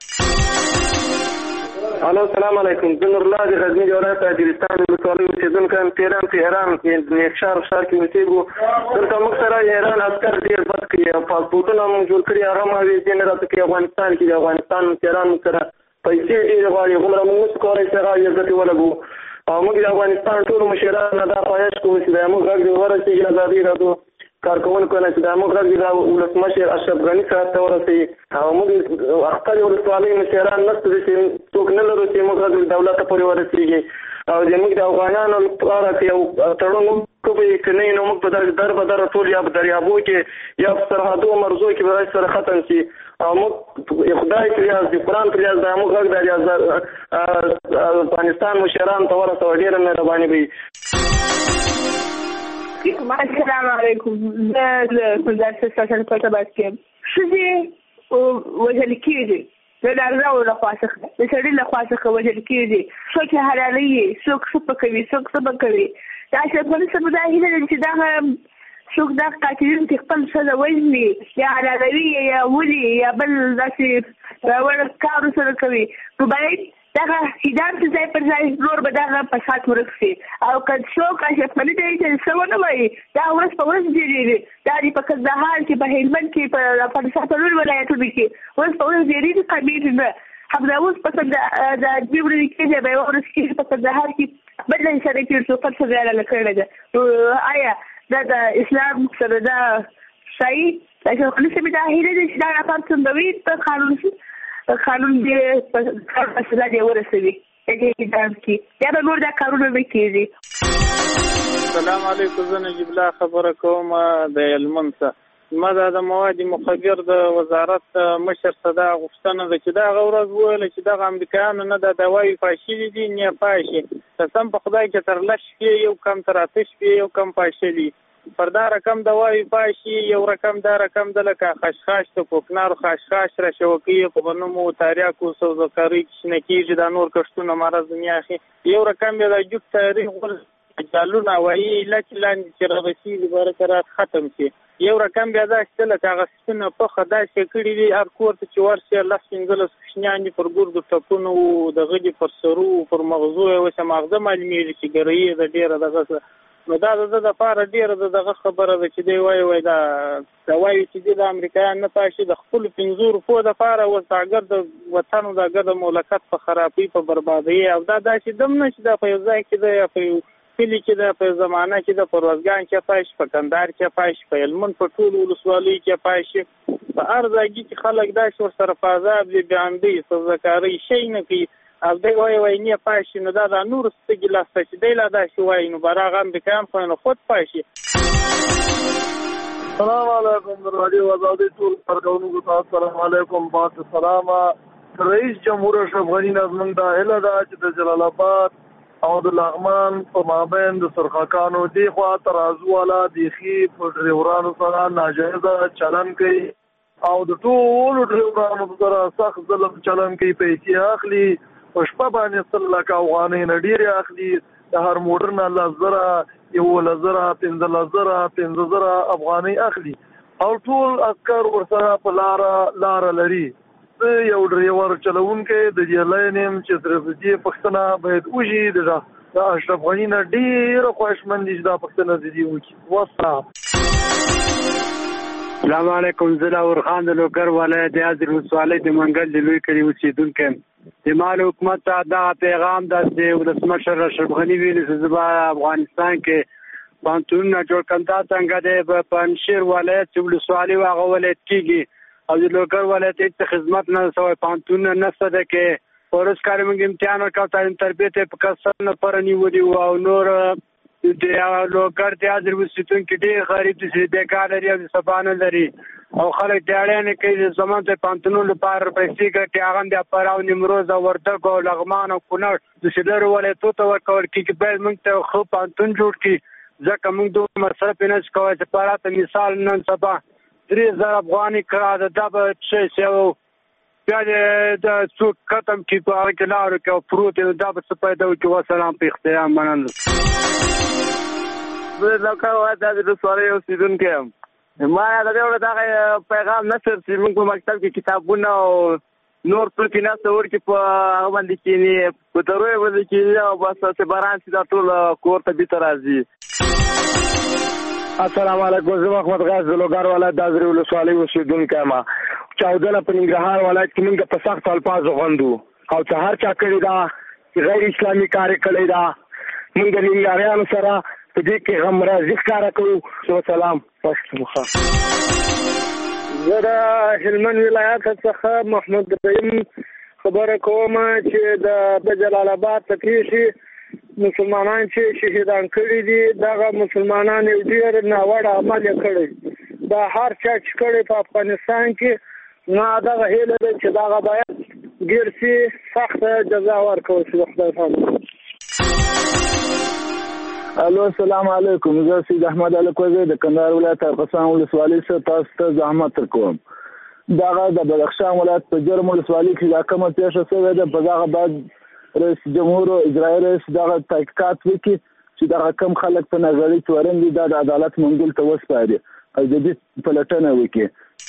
الو السلام علیکم. زه نور الله د غزنی ولایت اجرستان ولسوالۍ اوسېدونکی یم. تهران تهران نیکشار ښار کې اوسېږو. دلته موږ سره ایران عسکر ډېر بد کوي او پاسپورټونه موږ جوړ کړي هغه هم اویزې نه راته کوي. افغانستان کې د افغانستان تهران موږ سره پیسې ډېرې غواړي هغومره موږ نشو کولی چې هغه اویزه پرې ولګو او موږ د افغانستان ټولو مشرانو نه دا خواهش کوو چې د موږ غږ دې ورسېږي ازادي راډیو کارکوونکو نه چې د موږ غږ د ولسمشر اشرف غني صاحب ته ورسېږي او موږ خپلې ولسوالۍ مشران نشته چې څوک نه لرو چې موږ غږ دولت ته پورې ورسېږي او زموږ د افغانانو لپاره که یو تړون وکړو که نه نو موږ په داسې در به در ټول یا په دریابو کې یا په سرحدو مرزو کې به داسې سره ختم شي او موږ خدای پرې یاز د قرآن پرې یاز د موږ غږ د افغانستان مشرانو ته ورسوه. ډېره مهرباني به وي. السلام علیکم. زه د ګلزار سټیشن په تبعید کې یم. ښځې وژل کېږي د نارینهو لخوا څخه د سړي لخوا څخه وژل کېږي. څوک یې حلالوي څوک څه کوي څوک څه کوي. د اشرف غني صاحب دا هیله ده چې دغه څوک دغه قاتلین چې خپل ښځه وژني یا حلالوي یا ولي یا بل داسې راوړ کار سره کوي نو باید دغه هدام ته ځای پر ځای نور به دغه فساد ورک شي او که څوک اشرف غني ته چې څه ونه وایي دا ورځ په ورځ ډېرېږي. دا دې په کندهار کې په هلمند کې په افغانستان په نورو ولایتونو کې ورځ په ورځ ډېرېږي کمېږي نه. همدا اوس په د دوې ورځې کې دی به یوه ورځ کې په کندهار کې بل انساني کې څو خپل څه ځای کړی ده. نو آیا دا د اسلام سره دا صحیح اشرف غني صاحب دا هیله ده چې دا راپار څنګه وي په قانون شي قانون دې په کار مسله دې ورسوي دې ادام کې یا به نور دا کارونه نه کېږي. السلام علیکم. زه نجیب الله خبره کوم د هلمند څخه. ما دا د مواد مخدر د وزارت مشر څخه دا غوښتنه ده چې دغه ورځ وویله چې دغه امریکایانو نه د دوایي پاشلي دي نه پاشي. قسم په خدای چې تر لس شپې یو کم تر اته شپې یو کم پاشلي پر دا رقم دوایي پاشي یو رقم دا رقم د لکه خشخاش د کوکنارو خشخاش را شوکي په بنومو تاریاکو سوزکاري کښنه کېږي دا نور کښتونه مرض دنیا اخي یو رقم بیا د جوب تاریخ ول جالونه وایي لکه لاندې چې ربسي لپاره کرات ختم شي. یو رقم بیا دا چې لکه هغه سپینه پخه داسې کړي دي هر کور ته چې ورشي لس پنځلس کوچنیان دي پر ګردو ټپونو د غږي پر سرو پر مغزو یې اوسه مغزه معلومېږي چې ګرایي د ډېره دغه نو دا د لپاره ډیره دغه خبره ده چې دی وایي وایي دا دا وایي چې د امریکایان نه پاشي د خپل پنځو روپو لپاره وساګر د وطن د ګډ مملکت په خرابۍ په بربادۍ او دا داسې دم نه چې دا په یو ځای کې د په کلی کې د په زمانہ کې د پروازګان کې پاش په کندهار کې پاش په هلمند په ټول ولسوالۍ کې پاش په هر ځای کې خلک دا شو سره فازاب دي باندې سوزکاري شي نه کوي او دی وایي وایي نه پاش نو دا د نور ستګي لاسته چې دی لا دا شي وایي نو براغه امریکایان خو نه خود پاشي. السلام علیکم رادیو آزادی ټول پرګونو ته السلام علیکم پاک سلام. رئیس جمهور اشرف غنی نظم دا اله دا چې د جلال آباد او د لغمان په مابین د سرخکانو دی خوا ترازو والا دیخي په ډریورانو سره ناجایزه چلن کوي او د ټولو ډریورانو سره سخت ظلم چلن کوي، پیسې اخلي په شپه باندې سل لکه افغانۍ نه ډېرې اخلي، د هر موټر نه لس زره یولس زره پنځلس زره پنځه زره افغانۍ اخلي او ټول عسکر ورسره په لاره لاره لري. یو ډریور چلوونکی د دې لاینم چې صرف دې پښتنه باید وږي د اشرف غنی نه ډېره خوښمن دي چې دا پښتنه دې وکړي. والسلام. السلام علیکم. زه لاور خان د لوګر ولایت د ازر ولسوالۍ د منګل د لوی کلی اوسېدونکی یم. د مال حکومت ته دغه پیغام ده چې ولسمشر اشرف غنی ویلي چې زه به افغانستان کې پوهنتونونه جوړ کړم. دا څنګه دی په پنجشیر ولایت چې ولسوالۍ و هغه ولایت کېږي او د لوګر ولایت هېڅ خدمت نه سوی پوهنتونونه نشته ده کې په ورځ کار موږ امتحان ورکړو تعلیم تربیت یې په کسر لپاره نیولي وو او نور د لوګر د ازر اوسېدونکي ډېر غریب دي چې بېکار لري او سبا نه لري او خلک ډاډیانې کوي زموږ د پوهنتونونو لپاره پیسې ګټي هغه هم د اپراو نیمروز او وردګ او لغمان او کونړ د لرو ولایتو ته ورکول کېږي. باید موږ ته ښه پوهنتون جوړ کړي ځکه موږ دوه مصرف یې نشو کولی چې پراته مثال نن سبا درې زره افغانۍ کرا ده دا به څه شي او بیا د څوک ختم کړي په هغه کې لارو کې او پروت دی دا به څه پیدا وکړي. وسلام په اختیار مننه. زه لکه وایي دا د ولسوالۍ اوسېدونکی یم. ما د دې دغه پیغام نشر چې موږ په مکتب کې کتابونه او نور ټول کې ناسته ورکړي په هغه باندې کښېني په درویو باندې کښېني او بس چې باران شي دا ټول کور ته بیرته راځي. السلام علیکم. زه محمد غاز د لوګر ولایت د ازرې ولسوالۍ اوسېدونکی یم. چاودنه په ننګرهار ولایت کې موږ په سخت الفاظو غندو او چې هر چا کړې ده چې غیر اسلامي کار یې کړی ده. موږ د ننګرهاریانو سره په دې کې غمرازي ښکاره کوو. وسلام. زه د هلمند ولایت څخه محمود رحیم خبره کوم چې د جلال آباد تکریشي مسلمانان چې شهیدان کړي دي دغه مسلمانان یو ډېر ناوړه عمل یې کړی دا هر چا چې کړی په افغانستان کې نه دغه هیله ده چې دغه باید ډېر سي سخته جزا ورکړل شي. د خدای په الو السلام علیکم. زه سید احمد الکوزی د کندهار ولایت ارغسان ولسوالۍ څخه تاسو ته زحمت ورکوم. دغه د بدخشان ولایت په جرم ولسوالۍ کې دا کومه پیښه شوې ده په دغه بعد رئیس جمهور او اجرایي رئیس دغه تحقیقات وکړي چې دغه کم خلک په نظري تورن دي دا د عدالت منګول ته وسپاري او د دې پلټنه وکړي.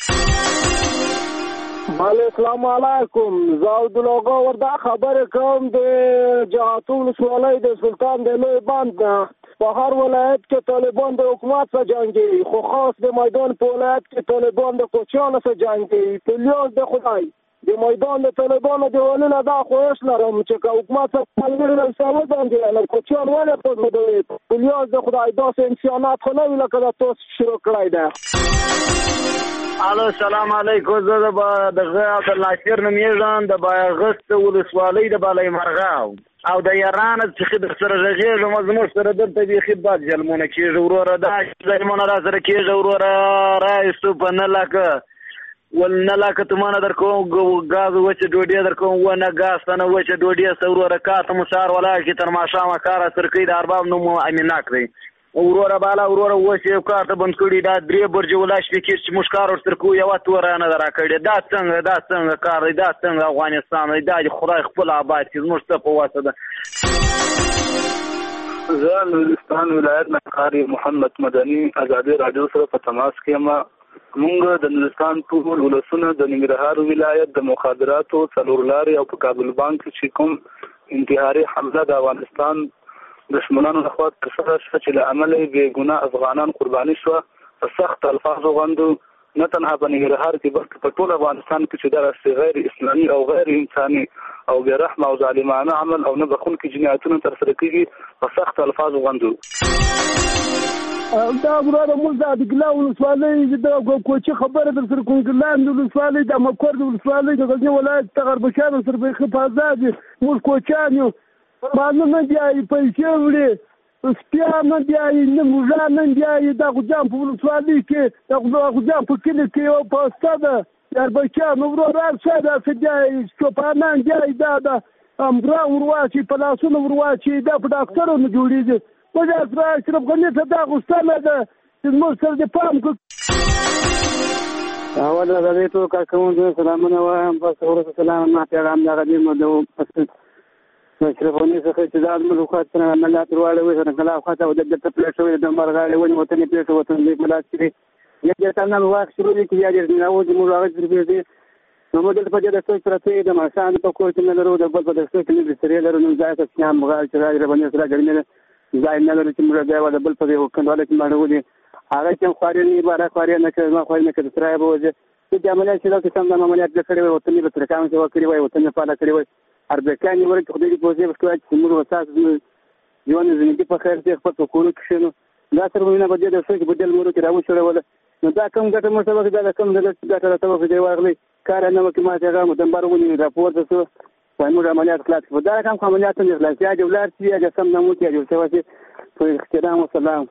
السلام علیکم. زه عبدالله وردا خبره کوم د جهاتو ولسوالۍ د سلطان د لوی بند په هر ولایت کې طالبان د حکومت سره جنګي خو خاص د میدان په ولایت کې طالبان د کوچیانو سره جنګي. پلیاز د خدای د میدان د طالبانو د ولنه دا خوښ لرم چې حکومت سره پلوي سره باندې نه کوچیان ولې په مدوي پلیاز د خدای داسې انسانات خو نه ویل کړه تاسو شروع کړی ده. الو السلام علیکم. زه د دغه عبدالناصر نومیږم د بایغست ولسوالۍ د بالای مرغاو او د ایران څخه د سره غږیږم زموږ سره دلته بیخي بد جلمونه کېږي وروره دا ځایمونه را سره کېږي وروره رایستو په نه لکه ول نه لکه تمانه در کوم غاز وچه ډوډۍ در کوم ونه غاز نه وچه ډوډۍ سوروره کاته مسار ولا کې تر ماښامه کار سره کوي د ارباب نو امینه کړی وروره بالا وروره وڅې کار ته بند کړی دا درې برج ولاش فکر چې مشکار ورته کو یو تور نه درا کړی دا څنګه دا څنګه کار دی دا څنګه افغانستان دی دا خدای خپل آباد چې موږ ته په واسطه ده. زه نورستان ولایت نه قاری محمد مدني آزادي رادیو سره په تماس کې ما موږ د نورستان ټول ولسونه د ننګرهار ولایت د مخابراتو څلور لارې او په کابل بانک چې کوم انتحاري حمله د افغانستان دشمنانو لخوا ترسره شوه چې له امله یې بې ګناه افغانان قرباني شوه په سخت الفاظو غوندو نه تنها په ننګرهار کې بلکې په ټول افغانستان کې چې دغسې غیر اسلامي او غیر انساني او بې رحمه او ظالمانه عمل او نه بخونکي جنایتونه ترسره کېږي په سخت الفاظو غوندو. دا وراره موږ د ادګلا ولسوالۍ د کوچي خبره در سره کوم ګلان د ولسوالۍ د مکور د ولسوالۍ د غزني ولایت د غربشانو سره به حفاظت موږ کوچان یو مانو نه دی پیسې وړي سپیا نه دی نه موږ نه دی د غجام په ولسوالۍ کې د غجام په کلی کې یو پاسته ده غربشانو وراره څه ده چې چوپانان دی دا د امرا ورواچی په لاسونو ورواچی دا په ډاکټرونو جوړیږي وجه سره اشرف غني ته دا غوښتنه ده چې موږ سره د پام کو اول د دې ټول کارکونکو سلامونه وایم په سورته سلام نه پیغام دا غدي مو د اشرف غني څخه چې دا موږ خو څنګه عملیات ورواړو سره کله خاطه د دې په پلیټو د مرغاړي ونی وطن پلیټو وطن دې ملات کړی یا چې تاسو نو واخ شروع دي چې یا دې نو د موږ راځي دې نو موږ د په دې د څو پرته د ماشان په کور کې نه لرو د بل په د څو کې د سری لرو نو ځای ته چې هم مغال چې راځي باندې سره ګرمه ځای نه لري چې موږ بیا د بل په یو کندواله کې باندې ودی هغه چې خواري نه بارا خواري نه کوي ما خواري نه کوي ترای به وځي چې عملیات چې دا څنګه عملیات کړي وي وطني به تر کام چې وکړي وي وطني په اړه کړي وي اربکاني ورته خو دې په ځای چې موږ وساس یو نه زندگی په خیر دې خپل کورو کې شنو دا تر وینه به دې د څه بدل مورو کې راو شوړول نو دا کوم ګټه مو سبق دا کوم ګټه راته په دې ورغلي کار نه وکي ما څنګه مدنبرونی راپور ده وای موږ عملیات خلاص کړو دا کوم عملیات نه خلاص یا جولار چې یا سم نمو کې جوړ شوی په احترام او سلام.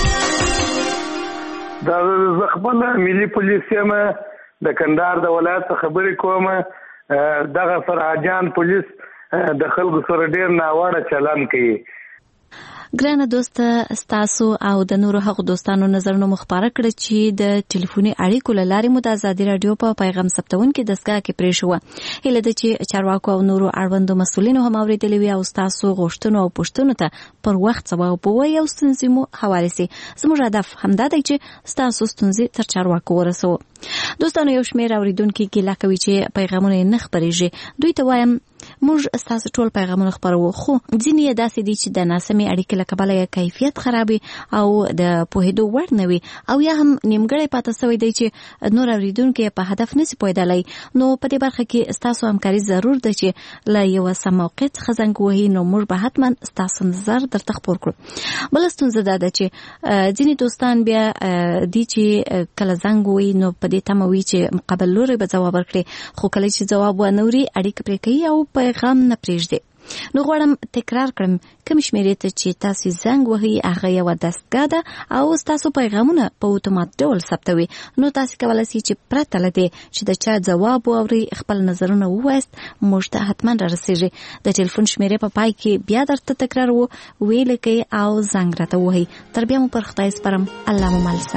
دا زخمن ملي پولیس یم د کندهار د ولایت خبرې کوم دغه فرهاجان پولیس د خلکو سره ډیر ناوړه چلن کوي. ګرانه دوست ستاسو او د نورو هغو دوستانو نظرونه مخبره کړ چې د ټلیفوني اړیکو له لارې مو د ازادي رادیو په پیغام ثبتون کې دستګاه کې پرې شو هله د چې چارواکو او نورو اړوندو مسولینو هم اورېدلې وي او ستاسو غوښتنو او پوښتنو ته پر وخت ځواب ووایي او ستونزې مو هوارې سي. زموږ هدف همدا دی چې ستاسو ستونزې تر چارواکو ورسوو. دوستانو یو شمېر اورېدونکي ګیله کوي چې پیغامونه یې نه خپرېږي. دوی ته وایم موږ ستاسو ټول پیغامونه خپروو خو ځینې یې داسې دي چې د ناسمې اړیکې له کبله یې کیفیت خرابوي او د پوهېدو وړ نه وي او یا هم نیمګړی پاته سوی دی چې نور اورېدونکي په هدف نسي پوهېدلی. نو په دې برخه کې ستاسو همکاري ضرور ده چې له یوه سم موقع څخه زنګ ووهي نو موږ به حتما ستاسو نظر درته خپور کړو. بله ستونزه دا ده چې ځینې دوستان بیا دي چې کله زنګ ووهي نو په دې تمه وي چې مقابل لوري به ځواب ورکړي خو کله چې ځواب ونه اوري اړیکه پرې کوي او پیغام نه پرېږدي. نو غواړم تکرار کړم کوم شمېرې ته چې تاسو زنګ وهئ هغه یوه دستګاه ده او ستاسو پیغامونه په اتومات ډول ثبتوي. نو تاسو کولی شئ چې پرته له دې چې د چا ځواب واورئ خپل نظرونه ووایست موږ ته حتما رارسېږي. د ټلیفون شمېرې په پای کې بیا درته تکرار و ویې لیکئ او زنګ راته ووهئ. تر بیا مو پر خدای سپارم. الله مو مل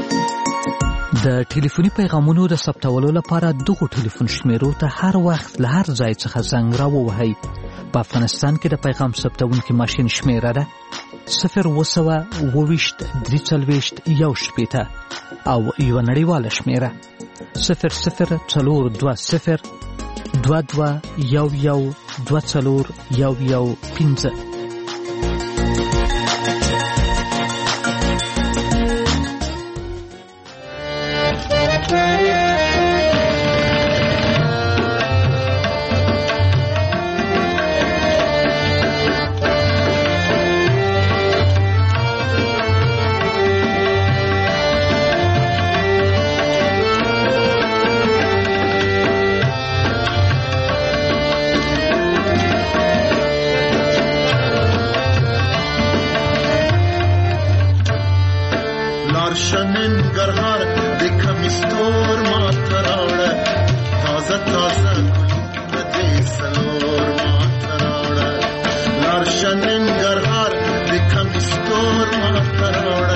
شه. د ټلیفوني پیغامونو د ثبتولو لپاره دغو ټلیفون شمیرو ته هر وخت له هر ځای څخه زنګ راووهئ. په افغانستان کې د پیغام ثبتونکي ماشین شمیره ده صفر اوه سوه اوه ویشت درې څلوېښت یو شپېته او یوه نړیواله شمیره صفر صفر څلور دوه صفر دوه دوه یو یو دوه څلور یو یو پنځه. Ninggarhar, they come to store,